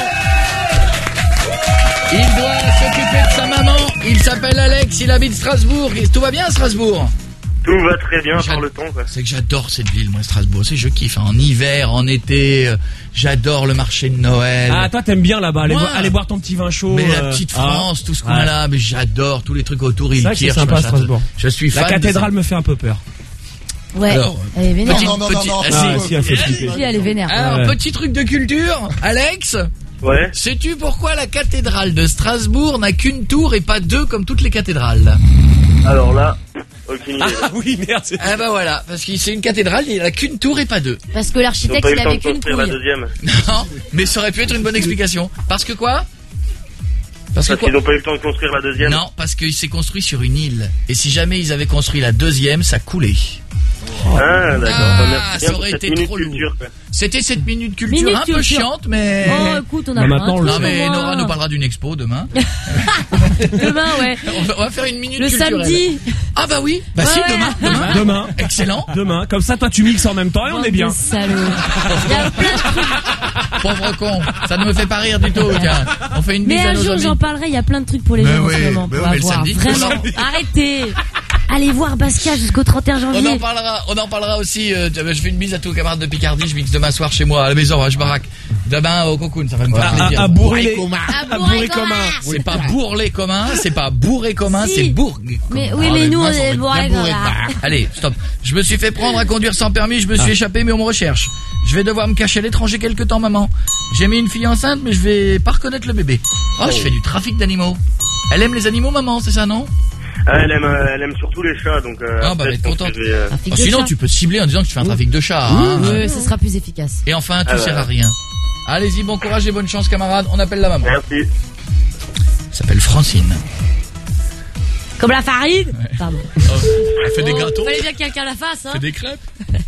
bon. Il doit s'occuper de sa maman, il s'appelle Alex, il habite Strasbourg. Tout va bien à Strasbourg? Tout va très bien par le temps, quoi. C'est que j'adore cette ville, moi, Strasbourg. C'est je kiffe. En hiver, en été, j'adore le marché de Noël. Ah, toi, t'aimes bien là-bas. Moi, Aller boire ton petit vin chaud. Mais la petite France, tout ce coin-là, mais j'adore tous les trucs autour. C'est vrai que c'est sympa, Strasbourg. Je suis fan. La cathédrale me fait un peu peur. Ouais. Alors, elle est vénère. Si, elle fait flipper. Si, elle est vénère. Alors, petit truc de culture, Alex. Ouais. Sais-tu pourquoi la cathédrale de Strasbourg n'a qu'une tour et pas deux comme toutes les cathédrales? Alors là, aucune idée. Ah oui, merde. Ah bah voilà, parce que c'est une cathédrale, il n'a qu'une tour et pas deux. Parce que Ils ont l'architecte, pas eu il le temps avait de qu'une construire la couille. deuxième. Non, mais ça aurait pu être une bonne explication. Parce que quoi? Parce qu'ils n'ont pas eu le temps de construire la deuxième. Non, parce qu'il s'est construit sur une île. Et si jamais ils avaient construit la deuxième, ça coulait. Ah, d'accord. Ah, Merci ça bien aurait pour cette été minute trop culture, lourd. quoi. C'était cette minute culture Minute un peu culture. chiante, mais... Oh, écoute, on a Bah, plein maintenant, de on le Non trucs, mais moi. Nora nous parlera d'une expo demain. Demain, ouais. On va faire une minute Le culturelle. samedi. Ah bah oui, bah Ouais, si, ouais. demain. Demain. Excellent. Demain. Comme ça, toi, tu mixes en même temps et on est bien. Bande de salauds. Il y a plein de trucs. Pauvre con, ça ne me fait pas rire du tout, tiens. On fait une Mais bise à un nos jour, amis. j'en parlerai. Il y a plein de trucs pour les Mais gens oui, en ce moment. mais Pour oui, mais le avoir. samedi, Vraiment. Arrêtez. Allez voir Basquiat jusqu'au 31 janvier. On en parlera aussi. Je fais une bise à tous les camarades de Picardie. Je mixe demain soir chez moi à la maison, je baraque. Demain au Cocoon, ça va me faire plaisir. À bourré commun. C'est pas bourré commun, c'est pas bourré commun, Si. c'est bourg. Mais oui, mais nous, on est bourrés. Allez, stop. Je me suis fait prendre à conduire sans permis, je me suis échappé, mais on me recherche. Je vais devoir me cacher à l'étranger quelque temps, maman. J'ai mis une fille enceinte, mais je vais pas reconnaître le bébé. Oh, je fais du trafic d'animaux. Elle aime les animaux, maman, c'est ça, non? Elle aime surtout les chats, donc. Ah bah, elle est contente. Trafic de Sinon, chat. tu peux cibler en disant que tu fais un trafic de chats. Hein. Oui, ce sera plus efficace. Et enfin, tout Ah sert bah. à rien. Allez-y, bon courage et bonne chance, camarades. On appelle la maman. Merci. Elle s'appelle Francine. Comme la farine. Pardon. Elle fait des gâteaux. Fallait bien que quelqu'un la fasse, hein. Fait des crêpes.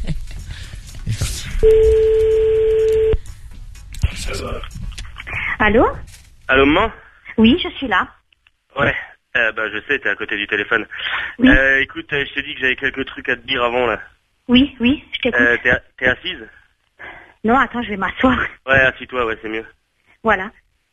Allô? Allô, maman? Oui, je suis là. Ouais. Bah, je sais, t'es à côté du téléphone. Oui. Écoute, je t'ai dit que j'avais quelques trucs à te dire avant, là. Oui, je t'écoute. T'es assise? Non, attends, je vais m'asseoir. Ouais, assis-toi, ouais, c'est mieux. Voilà.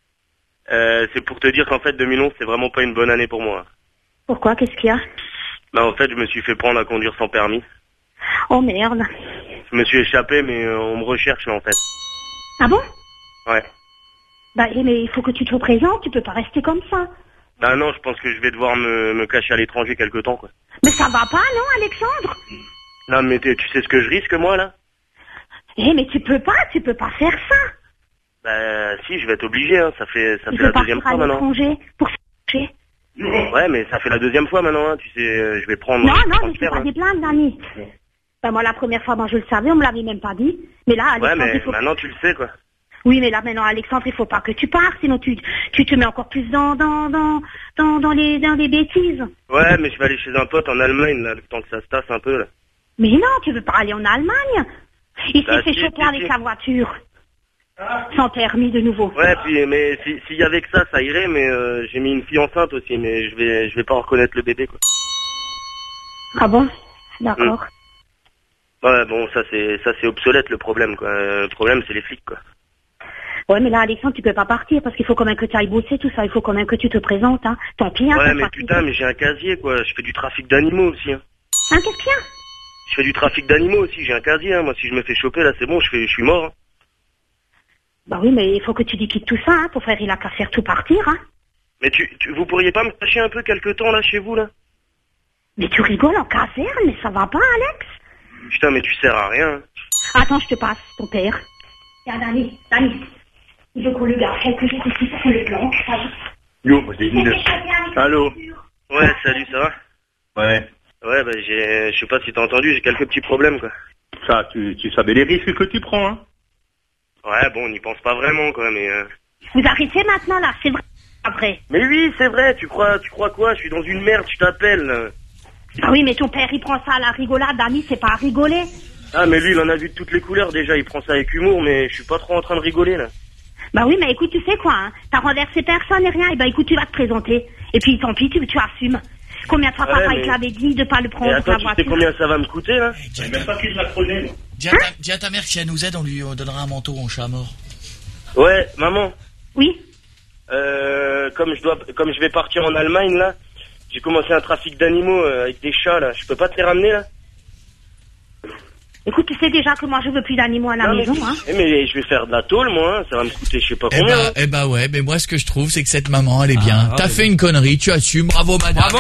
C'est pour te dire qu'en fait, 2011, c'est vraiment pas une bonne année pour moi. Pourquoi? Qu'est-ce qu'il y a? Bah, en fait, je me suis fait prendre à conduire sans permis. Oh merde. Je me suis échappé, mais on me recherche, là, en fait. Ah bon? Ouais. Bah, mais il faut que tu te représentes, tu peux pas rester comme ça. Bah non, je pense que je vais devoir me cacher à l'étranger quelque temps, quoi. Mais ça va pas, non, Alexandre? Non, mais tu sais ce que je risque, moi, là? Mais tu peux pas faire ça. Bah, si, je vais être obligé, hein. Ça fait Tu la peux deuxième partir fois, à maintenant. l'étranger pour se cacher. Ouais, mais ça fait la deuxième fois, maintenant, hein. Tu sais, je vais prendre... Non, je vais mais prendre c'est faire, pas hein. des blagues, Dani. Bah, moi, la première fois, moi, je le savais, on me l'avait même pas dit. Mais là, Ouais, Alexandre, mais il faut... maintenant, tu le sais, quoi. Oui, mais là, maintenant, Alexandre, il faut pas que tu pars, sinon tu te mets encore plus dans les bêtises. Ouais, mais je vais aller chez un pote en Allemagne, là, le temps que ça se tasse un peu, là. Mais non, tu veux pas aller en Allemagne. Il Bah, s'est fait si, choper si, avec si. sa voiture. Sans permis de nouveau. Ouais, puis, mais s'il y avait que ça irait, mais j'ai mis une fille enceinte aussi, mais je vais pas reconnaître le bébé, quoi. Ah bon? D'accord. Ouais, bon, ça c'est obsolète, le problème, quoi. Le problème, c'est les flics, quoi. Ouais, mais là, Alexandre, tu peux pas partir parce qu'il faut quand même que tu ailles bosser, tout ça. Il faut quand même que tu te présentes, hein. Tant pis, hein. Ouais, t'as mais pas- putain, mais j'ai un casier, quoi. Je fais du trafic d'animaux aussi, hein. Hein, qu'est-ce qu'il y a? Je fais du trafic d'animaux aussi, j'ai un casier, hein. Moi, si je me fais choper, là, c'est bon, je suis mort, hein. Bah oui, mais il faut que tu liquides tout ça, hein. Ton frère, il a qu'à faire tout partir, hein. Mais vous pourriez pas me cacher un peu quelque temps, là, chez vous, là? Mais tu rigoles en caserne, mais ça va pas, Alex? Putain, mais tu sers à rien, hein. Attends, je te passe, ton père. Tiens, Dani, il veut qu'on le garde quelques jours ici pour qu'on le planque, ça va. Yo, c'est une... Allô? Ouais, salut, ça va? Ouais. Ouais, bah, je sais pas si t'as entendu, j'ai quelques petits problèmes, quoi. Ça, tu savais les risques que tu prends, hein? Ouais, bon, on n'y pense pas vraiment, quoi, mais... Vous arrêtez maintenant, là, c'est vrai. Après. Mais oui, c'est vrai, tu crois quoi? Je suis dans une merde, je t'appelle, là. Ah oui, mais ton père, il prend ça à la rigolade, Dani, c'est pas à rigoler. Ah, mais lui, il en a vu de toutes les couleurs, déjà, il prend ça avec humour, mais je suis pas trop en train de rigoler, là. Bah oui, mais écoute, tu sais quoi, hein, t'as renversé personne et rien, et bah écoute, tu vas te présenter. Et puis tant pis, tu assumes. Combien de fois Ouais, papa mais- il t'avait dit de pas le Et prendre pour attends, la tu voiture? sais combien ça va me coûter, là? Je savais même pas qui je la prenais, moi. Dis à ta mère que si elle nous aide, on lui donnera un manteau en chat mort. Ouais, maman. Oui. Comme je vais partir en Allemagne là, j'ai commencé un trafic d'animaux avec des chats là. Je peux pas te les ramener là? Écoute, tu sais déjà que moi je veux plus d'animaux à la maison, hein. Mais je vais faire de la tôle moi, hein. Ça va me coûter je sais pas combien. Ouais, mais moi ce que je trouve c'est que cette maman elle est bien. T'as fait une connerie, tu assumes, bravo madame. Bravo,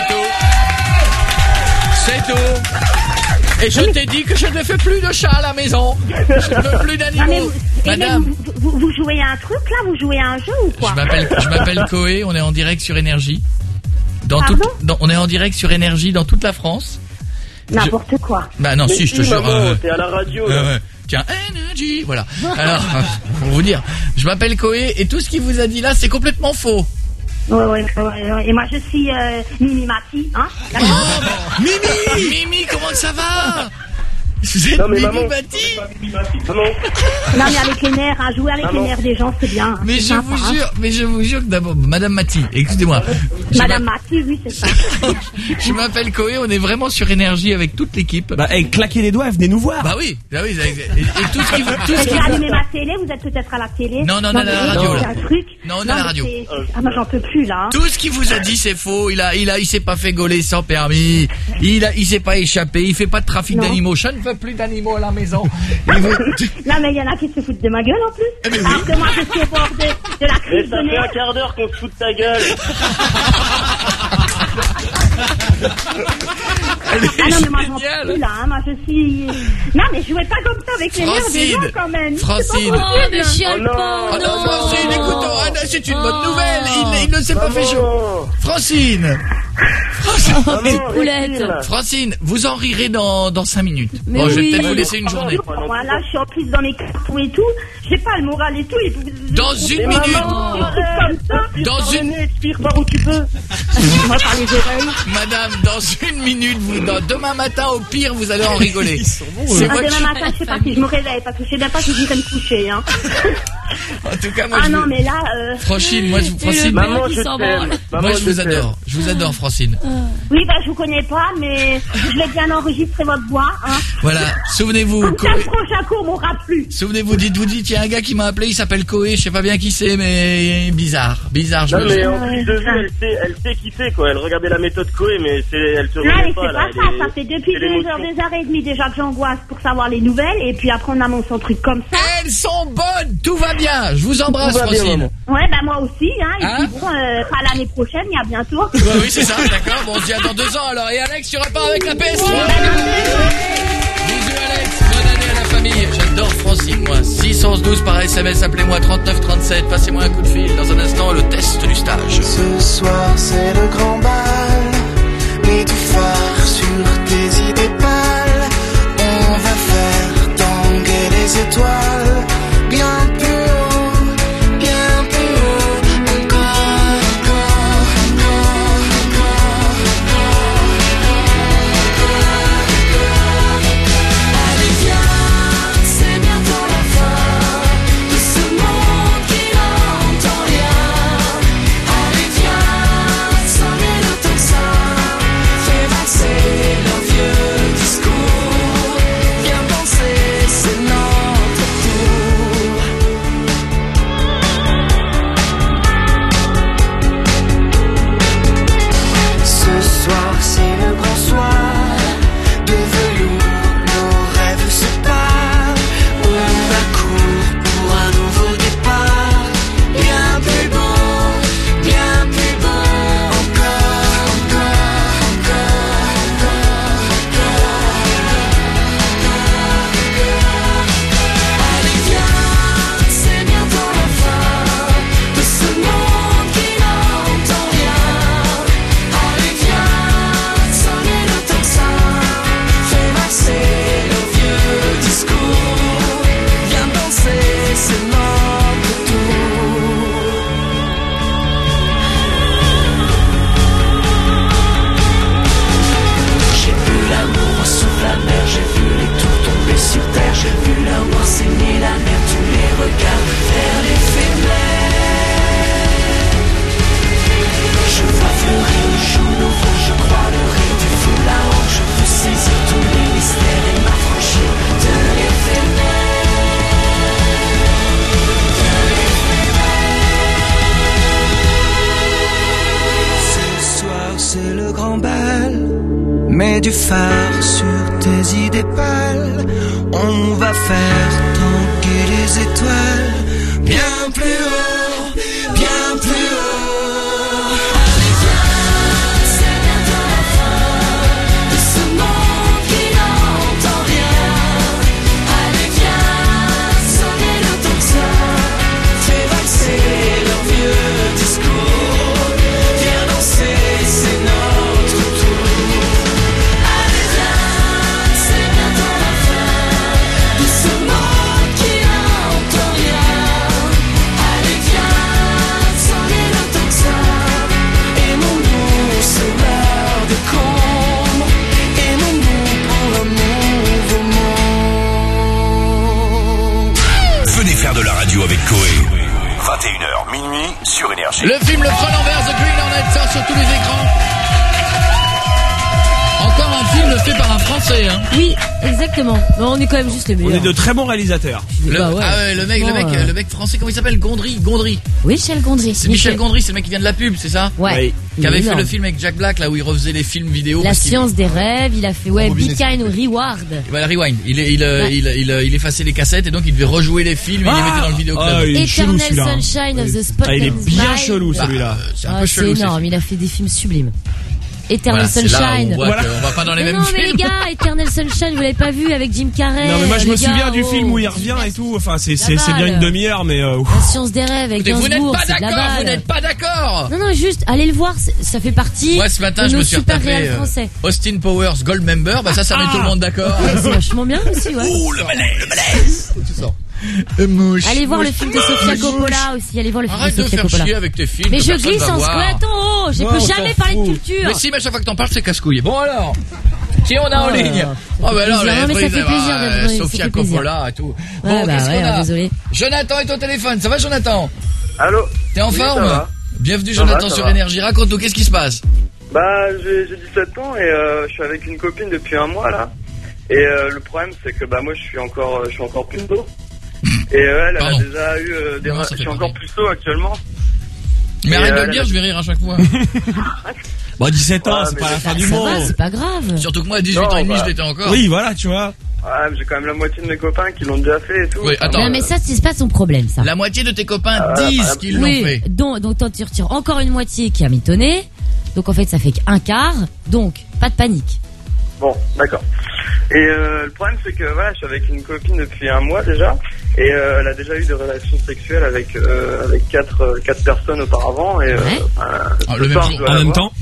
c'est tout. Et je t'ai dit que je ne fais plus de chat à la maison. Je ne veux plus d'animaux. Madame. Vous jouez à un truc là? Vous jouez à un jeu ou quoi? Je m'appelle Koé, on est en direct sur Énergie. On est en direct sur Énergie dans toute la France. N'importe quoi. Bah non, si, je te jure. Maman, t'es à la radio là. Tiens, Énergie, voilà. Alors, pour vous dire, je m'appelle Koé et tout ce qu'il vous a dit là, c'est complètement faux. Ouais. Et moi je suis Mimi Mati, hein. Mimi, comment ça va? Vous êtes Mimi Mati? Non, mais avec les nerfs, hein, jouer avec les nerfs des gens, c'est bien. Mais je vous jure que d'abord, Madame Mati, excusez-moi. Madame Mati, oui, c'est ça. Je m'appelle Koé, on est vraiment sur Énergie avec toute l'équipe. Bah, claquez les doigts, venez nous voir. Bah oui. Et tout ce qui vous... J'ai allumé ma télé, vous êtes peut-être à la télé. Non, à la radio, là. Non, on est à la radio. Moi, j'en peux plus, là. Hein. Tout ce qu'il vous a dit, c'est faux. Il s'est pas fait gauler sans permis. Il s'est pas échappé. Il fait pas de trafic d'animaux. Je ne veux plus d'animaux à la maison. Non, mais il y en a qui se foutent de ma gueule, en plus. Alors que moi, je suis au bord de la crise de nerfs. Ça fait un quart d'heure qu'on se fout de ta gueule. Non, mais moi, j'en peux plus, là. Hein. Moi, je suis... Non, mais jouez pas comme ça avec les nerfs des gens, quand même. Francine. Ne chiale pas. Non, Francine, écoute, c'est une bonne nouvelle. Il ne s'est pas fait chaud. Francine. Francine, vous en rirez dans 5 minutes. Mais bon, je vais oui. peut-être vous laisser une journée. Voilà, je suis en plus dans mes cartons et tout. J'ai pas le moral et tout. Dans une minute. Dans une... Expire par où tu peux. Moi, par les oreilles. Madame, dans une minute, demain matin, au pire, vous allez en rigoler. C'est moi demain matin, je sais pas si je me réveille, parce que je sais même pas si j'irai me coucher, hein. En tout cas, moi, non, mais là, Francine, Maman, je t'aime. Moi, je vous adore. Je vous adore, Francine. Oui, bah, je vous connais pas, mais je vais bien enregistrer votre voix, hein. Voilà, souvenez-vous. Comme ça, le prochain cours m'aura plu. Souvenez-vous, dites, il y a un gars qui m'a appelé, il s'appelle Koé, je sais pas bien qui c'est, mais bizarre, je non, mais en plus de vue, elle sait qui c'est, quoi. Elle regardait la méthode Koé, mais elle se non, remet mais pas, c'est là. pas ça, ça fait depuis 2 heures et demie déjà que j'angoisse pour savoir les nouvelles, et puis après on annonce un truc comme ça. Elles sont bonnes, tout va bien, je vous embrasse, Francine. Ouais, bah moi aussi, hein, et puis bon, pas l'année prochaine, mais à bientôt. Oui, c'est ça, d'accord, bon, on se dit à dans 2 ans, alors, et Alex, tu repars avec la peste. Bisous, Alex, bonne année à la famille, j'adore Francine, moi, 612 par SMS, appelez-moi 3937, passez-moi un coup de fil, dans un instant, le test du stage. Ce soir c'est le grand bal, mets tout phare sur tes idées pâles. On va faire tanguer les étoiles, bien plus haut, bien plus haut, encore, allez viens, c'est bientôt la fin de ce monde qui n'entend rien. Allez viens, sonner le tocsin, fais valser leurs vieux discours. Viens danser, c'est notre tour. mets du phare sur tes idées pâles. On va faire tanguer les étoiles. Bien plus haut, bien plus haut. Allez viens, c'est bientôt la fin de ce monde qui n'entend rien. Allez viens, sonner le tocsin, fais valser leur vieux discours. Viens danser, c'est notre tour. Allez viens, c'est bientôt la fin de ce monde qui n'entend rien. Allez viens, sonner le tocsin, aimons-nous sur l'heure des combres, aimons-nous pour un nouveau monde. Venez faire de la radio avec Koé. 21h, minuit, sur Énergie. Le film Le Front l'envers, The Green Hornet, sort sur tous les écrans. Encore un film fait par un Français, hein. Oui, exactement. Non, on est quand même juste les On meilleurs. est de très bons réalisateurs. Le, Bah ouais. ah ouais, le mec français, comment il s'appelle? Gondry. Oui, Michel Gondry. C'est Michel Gondry, c'est le mec qui vient de la pub, c'est ça? Ouais. Qui avait fait énorme. le film avec Jack Black, là où il refaisait les films vidéo. La parce qu'il- science des rêves, il a fait Be Kind Reward. Voilà, Rewind. Il effaçait les cassettes et donc il devait rejouer les films et il les mettait dans le vidéoclub. Ah, il est chelou, Eternal celui-là. Sunshine of the Spotless Ah, il est bien Mind. chelou celui-là. C'est un Ah, peu c'est chelou. énorme, il a fait des films sublimes. Eternal Voilà, c'est là où Sunshine. on voit qu'on va pas dans les Mais mêmes non, mais films. les gars, Eternal Sunshine, vous l'avez pas vu avec Jim Carrey. Non mais moi je me les gars, souviens du oh. film où il revient et tout. Enfin c'est La bien balle. une demi-heure mais ouf. La science des rêves avec Écoutez, vous n'êtes Gainsbourg, pas c'est de la d'accord, vous balle. n'êtes pas d'accord. Non, juste, allez le voir, ça fait partie Moi ce matin de je nos me suis super retapé réels français. Austin Powers Gold Member, bah ça met tout le monde d'accord. Ouais, c'est vachement bien aussi, ouais. Oh le malaise. Tu sors. Allez voir le film de Sofia Coppola aussi, allez voir le film Arrête de de Sofia faire Coppola. chier avec tes films. Mais que je personne glisse va en voir. squat en haut, je Ouais, peux on jamais s'en parler de fout. culture. Mais si, mais à chaque fois que t'en parles, c'est casse-couille. Bon alors, qui on a en Oh, ligne? ça Oh fait bah alors, plaisir. Non, mais ça fait plaisir d'être dans- Sofia ça fait plaisir. Coppola et tout. Ouais, Bon, bah qu'est-ce ouais, qu'on a? désolé. Jonathan est au téléphone. Ça va, Jonathan? Allô? T'es en Oui, ça forme? va. Bienvenue, Ça va, Jonathan, ça sur va. Énergie. Raconte-nous, qu'est-ce qui se passe? Bah, j'ai 17 ans et je suis avec une copine depuis un mois là. Et le problème c'est que bah moi je suis encore puceau. Et elle Pardon. a déjà eu des Non, ça je fait suis pas encore puceau actuellement. Mais Et, arrête de le elle dire, a- je vais rire à chaque fois. Bon 17 ans Ouais, c'est mais pas la fin Ça du va, monde. c'est pas grave. Surtout que moi, à 18 Non, ans et demi, bah. je l'étais encore. Oui voilà tu vois. Ouais, mais j'ai quand même la moitié de mes copains qui l'ont déjà fait et tout. Oui, attends. Non, mais ça, c'est pas son problème, ça. La moitié de tes copains Ah, disent qu'ils l'ont Oui, fait. donc toi, tu retires encore une moitié qui a mitonné. Donc en fait, ça fait qu'un quart. Donc, pas de panique. Bon, d'accord. Et le problème c'est que voilà, je suis avec une copine depuis un mois déjà et elle a déjà eu des relations sexuelles avec quatre personnes auparavant et Ah, ce le même soir, jour. je dois En la même voir. temps.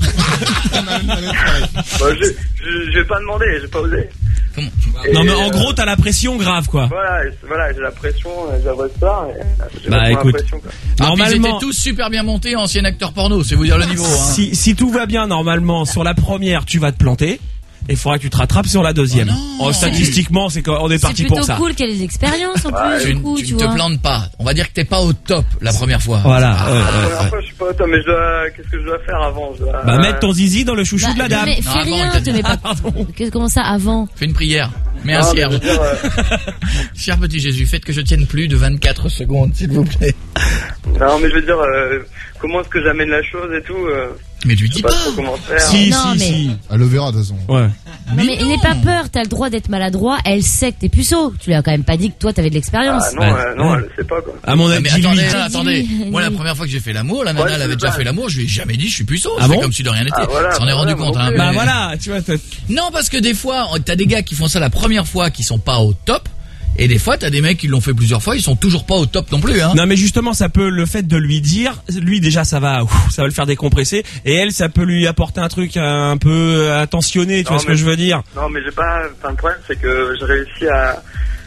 Bah, je vais pas demander, j'ai pas osé. Comment? Et, Non mais en gros t'as la pression grave quoi. Voilà, j'ai la pression, j'avoue ça. Et, j'ai Bah, vachement écoute. la pression, quoi. Ah, puis ils Normalement étaient tous super bien montés, anciens acteurs porno, c'est vous dire le niveau. Hein. si tout va bien normalement sur la première tu vas te planter. Et il faudra que tu te rattrapes sur la deuxième. Oh non. Statistiquement, on est C'est parti plutôt pour ça. cool qu'elle ait des expériences en plus, Tu du coup, ne tu te vois. plantes pas. On va dire que t'es pas au top la première fois. Voilà. La première fois, je suis pas autant, mais qu'est-ce que je dois faire avant? Je dois, Bah mettre ton zizi dans le chouchou Bah, de la non, dame. mais Non, fais avant, rien, il t'a te dit- mets pas. Comment ça, avant? Fais une prière. Mets un Non, mais je cierge. veux dire, Cher petit Jésus, faites que je tienne plus de 24 secondes, s'il vous plaît. non, mais je veux dire, comment est-ce que j'amène la chose et tout? Mais tu Je dis sais pas pas. trop comment faire. Si, Non, si, mais- si. Elle le verra de toute façon. Ouais. Non, mais n'aie pas peur, t'as le droit d'être maladroit, elle sait que t'es puceau. Tu lui as quand même pas dit que toi t'avais de l'expérience. Ah non, Ouais. non, Ouais. elle sait pas quoi. À mon Ah, avis, mais dis-lui. attendez, dis-lui. attendez. Moi, la Dis-lui. première fois que j'ai fait l'amour, la nana, Ouais, elle avait c'est déjà ça. fait l'amour, je lui ai jamais dit je suis puceau. Ah Je fais bon comme si de rien n'était. Ah, voilà, S'en est bah, rendu voilà, compte, moi hein. non plus. Bah mais- voilà, tu vois. Non, parce que des fois, t'as des gars qui font ça la première fois qui sont pas au top. Et des fois, t'as des mecs qui l'ont fait plusieurs fois, ils sont toujours pas au top non plus, hein. Non mais justement ça peut le fait de lui dire, lui déjà ça va le faire décompresser et elle ça peut lui apporter un truc un peu attentionné, tu Non, vois ce que mais- je veux dire. Non, mais j'ai pas. Enfin, le problème, c'est que j'ai réussi à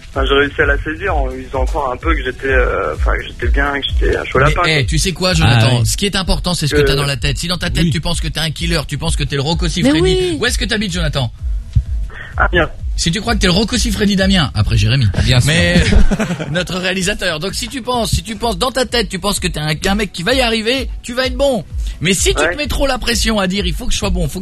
la saisir en lui disant encore un peu que j'étais bien, que j'étais un chaud lapin. Mais, tu sais quoi, Jonathan? Ah, oui. Ce qui est important, c'est ce que t'as dans la tête. Si dans ta tête, Oui. tu penses que t'es un killer, tu penses que t'es le Rocco Mais Siffredi. oui. Où est-ce que t'habites, Jonathan? Ah, bien. Si tu crois que t'es le Rocco Siffredi Damien, après Jérémy, Bien sûr. mais notre réalisateur. Donc si tu penses dans ta tête, tu penses que t'es un mec qui va y arriver, tu vas être bon. Mais si tu Ouais. te mets trop la pression à dire il faut que je sois bon,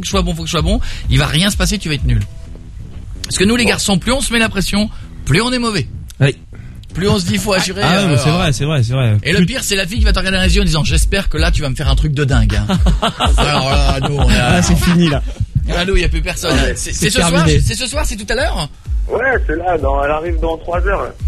il va rien se passer, tu vas être nul. Parce que nous les garçons, plus on se met la pression, plus on est mauvais. Oui. Plus on se dit faut assurer. Ah ouais, c'est vrai. Et le pire, c'est la fille qui va te regarder dans les yeux en disant j'espère que là tu vas me faire un truc de dingue. Hein. Alors là, nous on a... Ah c'est fini là. Ah non, il n'y a plus personne. Ouais. C'est C'est ce soir, terminé. c'est ce soir, c'est tout à l'heure. Ouais, c'est là, elle arrive dans 3 heures. Là.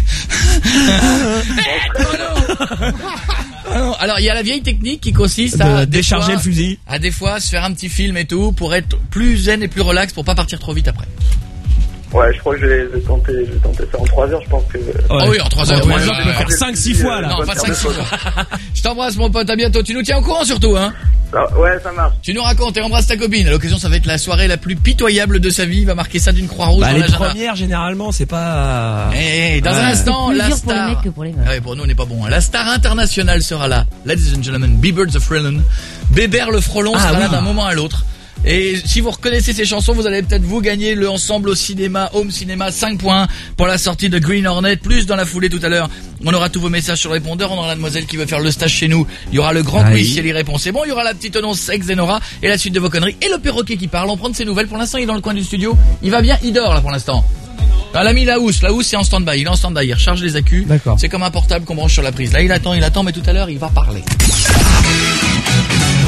Ah non, alors il y a la vieille technique qui consiste à décharger le fusil. À des fois se faire un petit film et tout pour être plus zen et plus relax pour pas partir trop vite après. Ouais, je crois que je vais tenter ça en 3 heures, je pense que... Oh oui, en 3 heures. En 3 ouais, heures, tu peux faire 5-6 fois, là. Non, pas 5-6 fois. Je t'embrasse mon pote, à bientôt. Tu nous tiens au courant surtout, hein. Ouais, ça marche. Tu nous racontes et embrasse ta copine. À l'occasion, ça va être la soirée la plus pitoyable de sa vie. Il va marquer ça d'une croix rouge dans Les l'agenda. premières, généralement, c'est pas... Dans un instant, C'est plus la dur pour les star. mecs que pour les meufs. Ah ouais, pour nous, on n'est pas bon. La star internationale sera là. Ladies and gentlemen, Bieber the Frelon. Bébert le Frelon sera là d'un moment à l'autre. Et si vous reconnaissez ces chansons, vous allez peut-être vous gagner le ensemble au cinéma, Home Cinéma, 5 points pour la sortie de Green Hornet. Plus dans la foulée tout à l'heure, on aura tous vos messages sur le répondeur. On aura la demoiselle qui veut faire le stage chez nous. Il y aura le grand quiz si elle y répond. C'est bon, il y aura la petite annonce ex Zenora et la suite de vos conneries. Et le perroquet qui parle, on prend de ses nouvelles. Pour l'instant, il est dans le coin du studio. Il va bien, il dort là pour l'instant. Ah, l'ami la housse c'est en stand-by. Il est en stand-by, il recharge les accus. D'accord. C'est comme un portable qu'on branche sur la prise. Là, il attend, mais tout à l'heure, il va parler.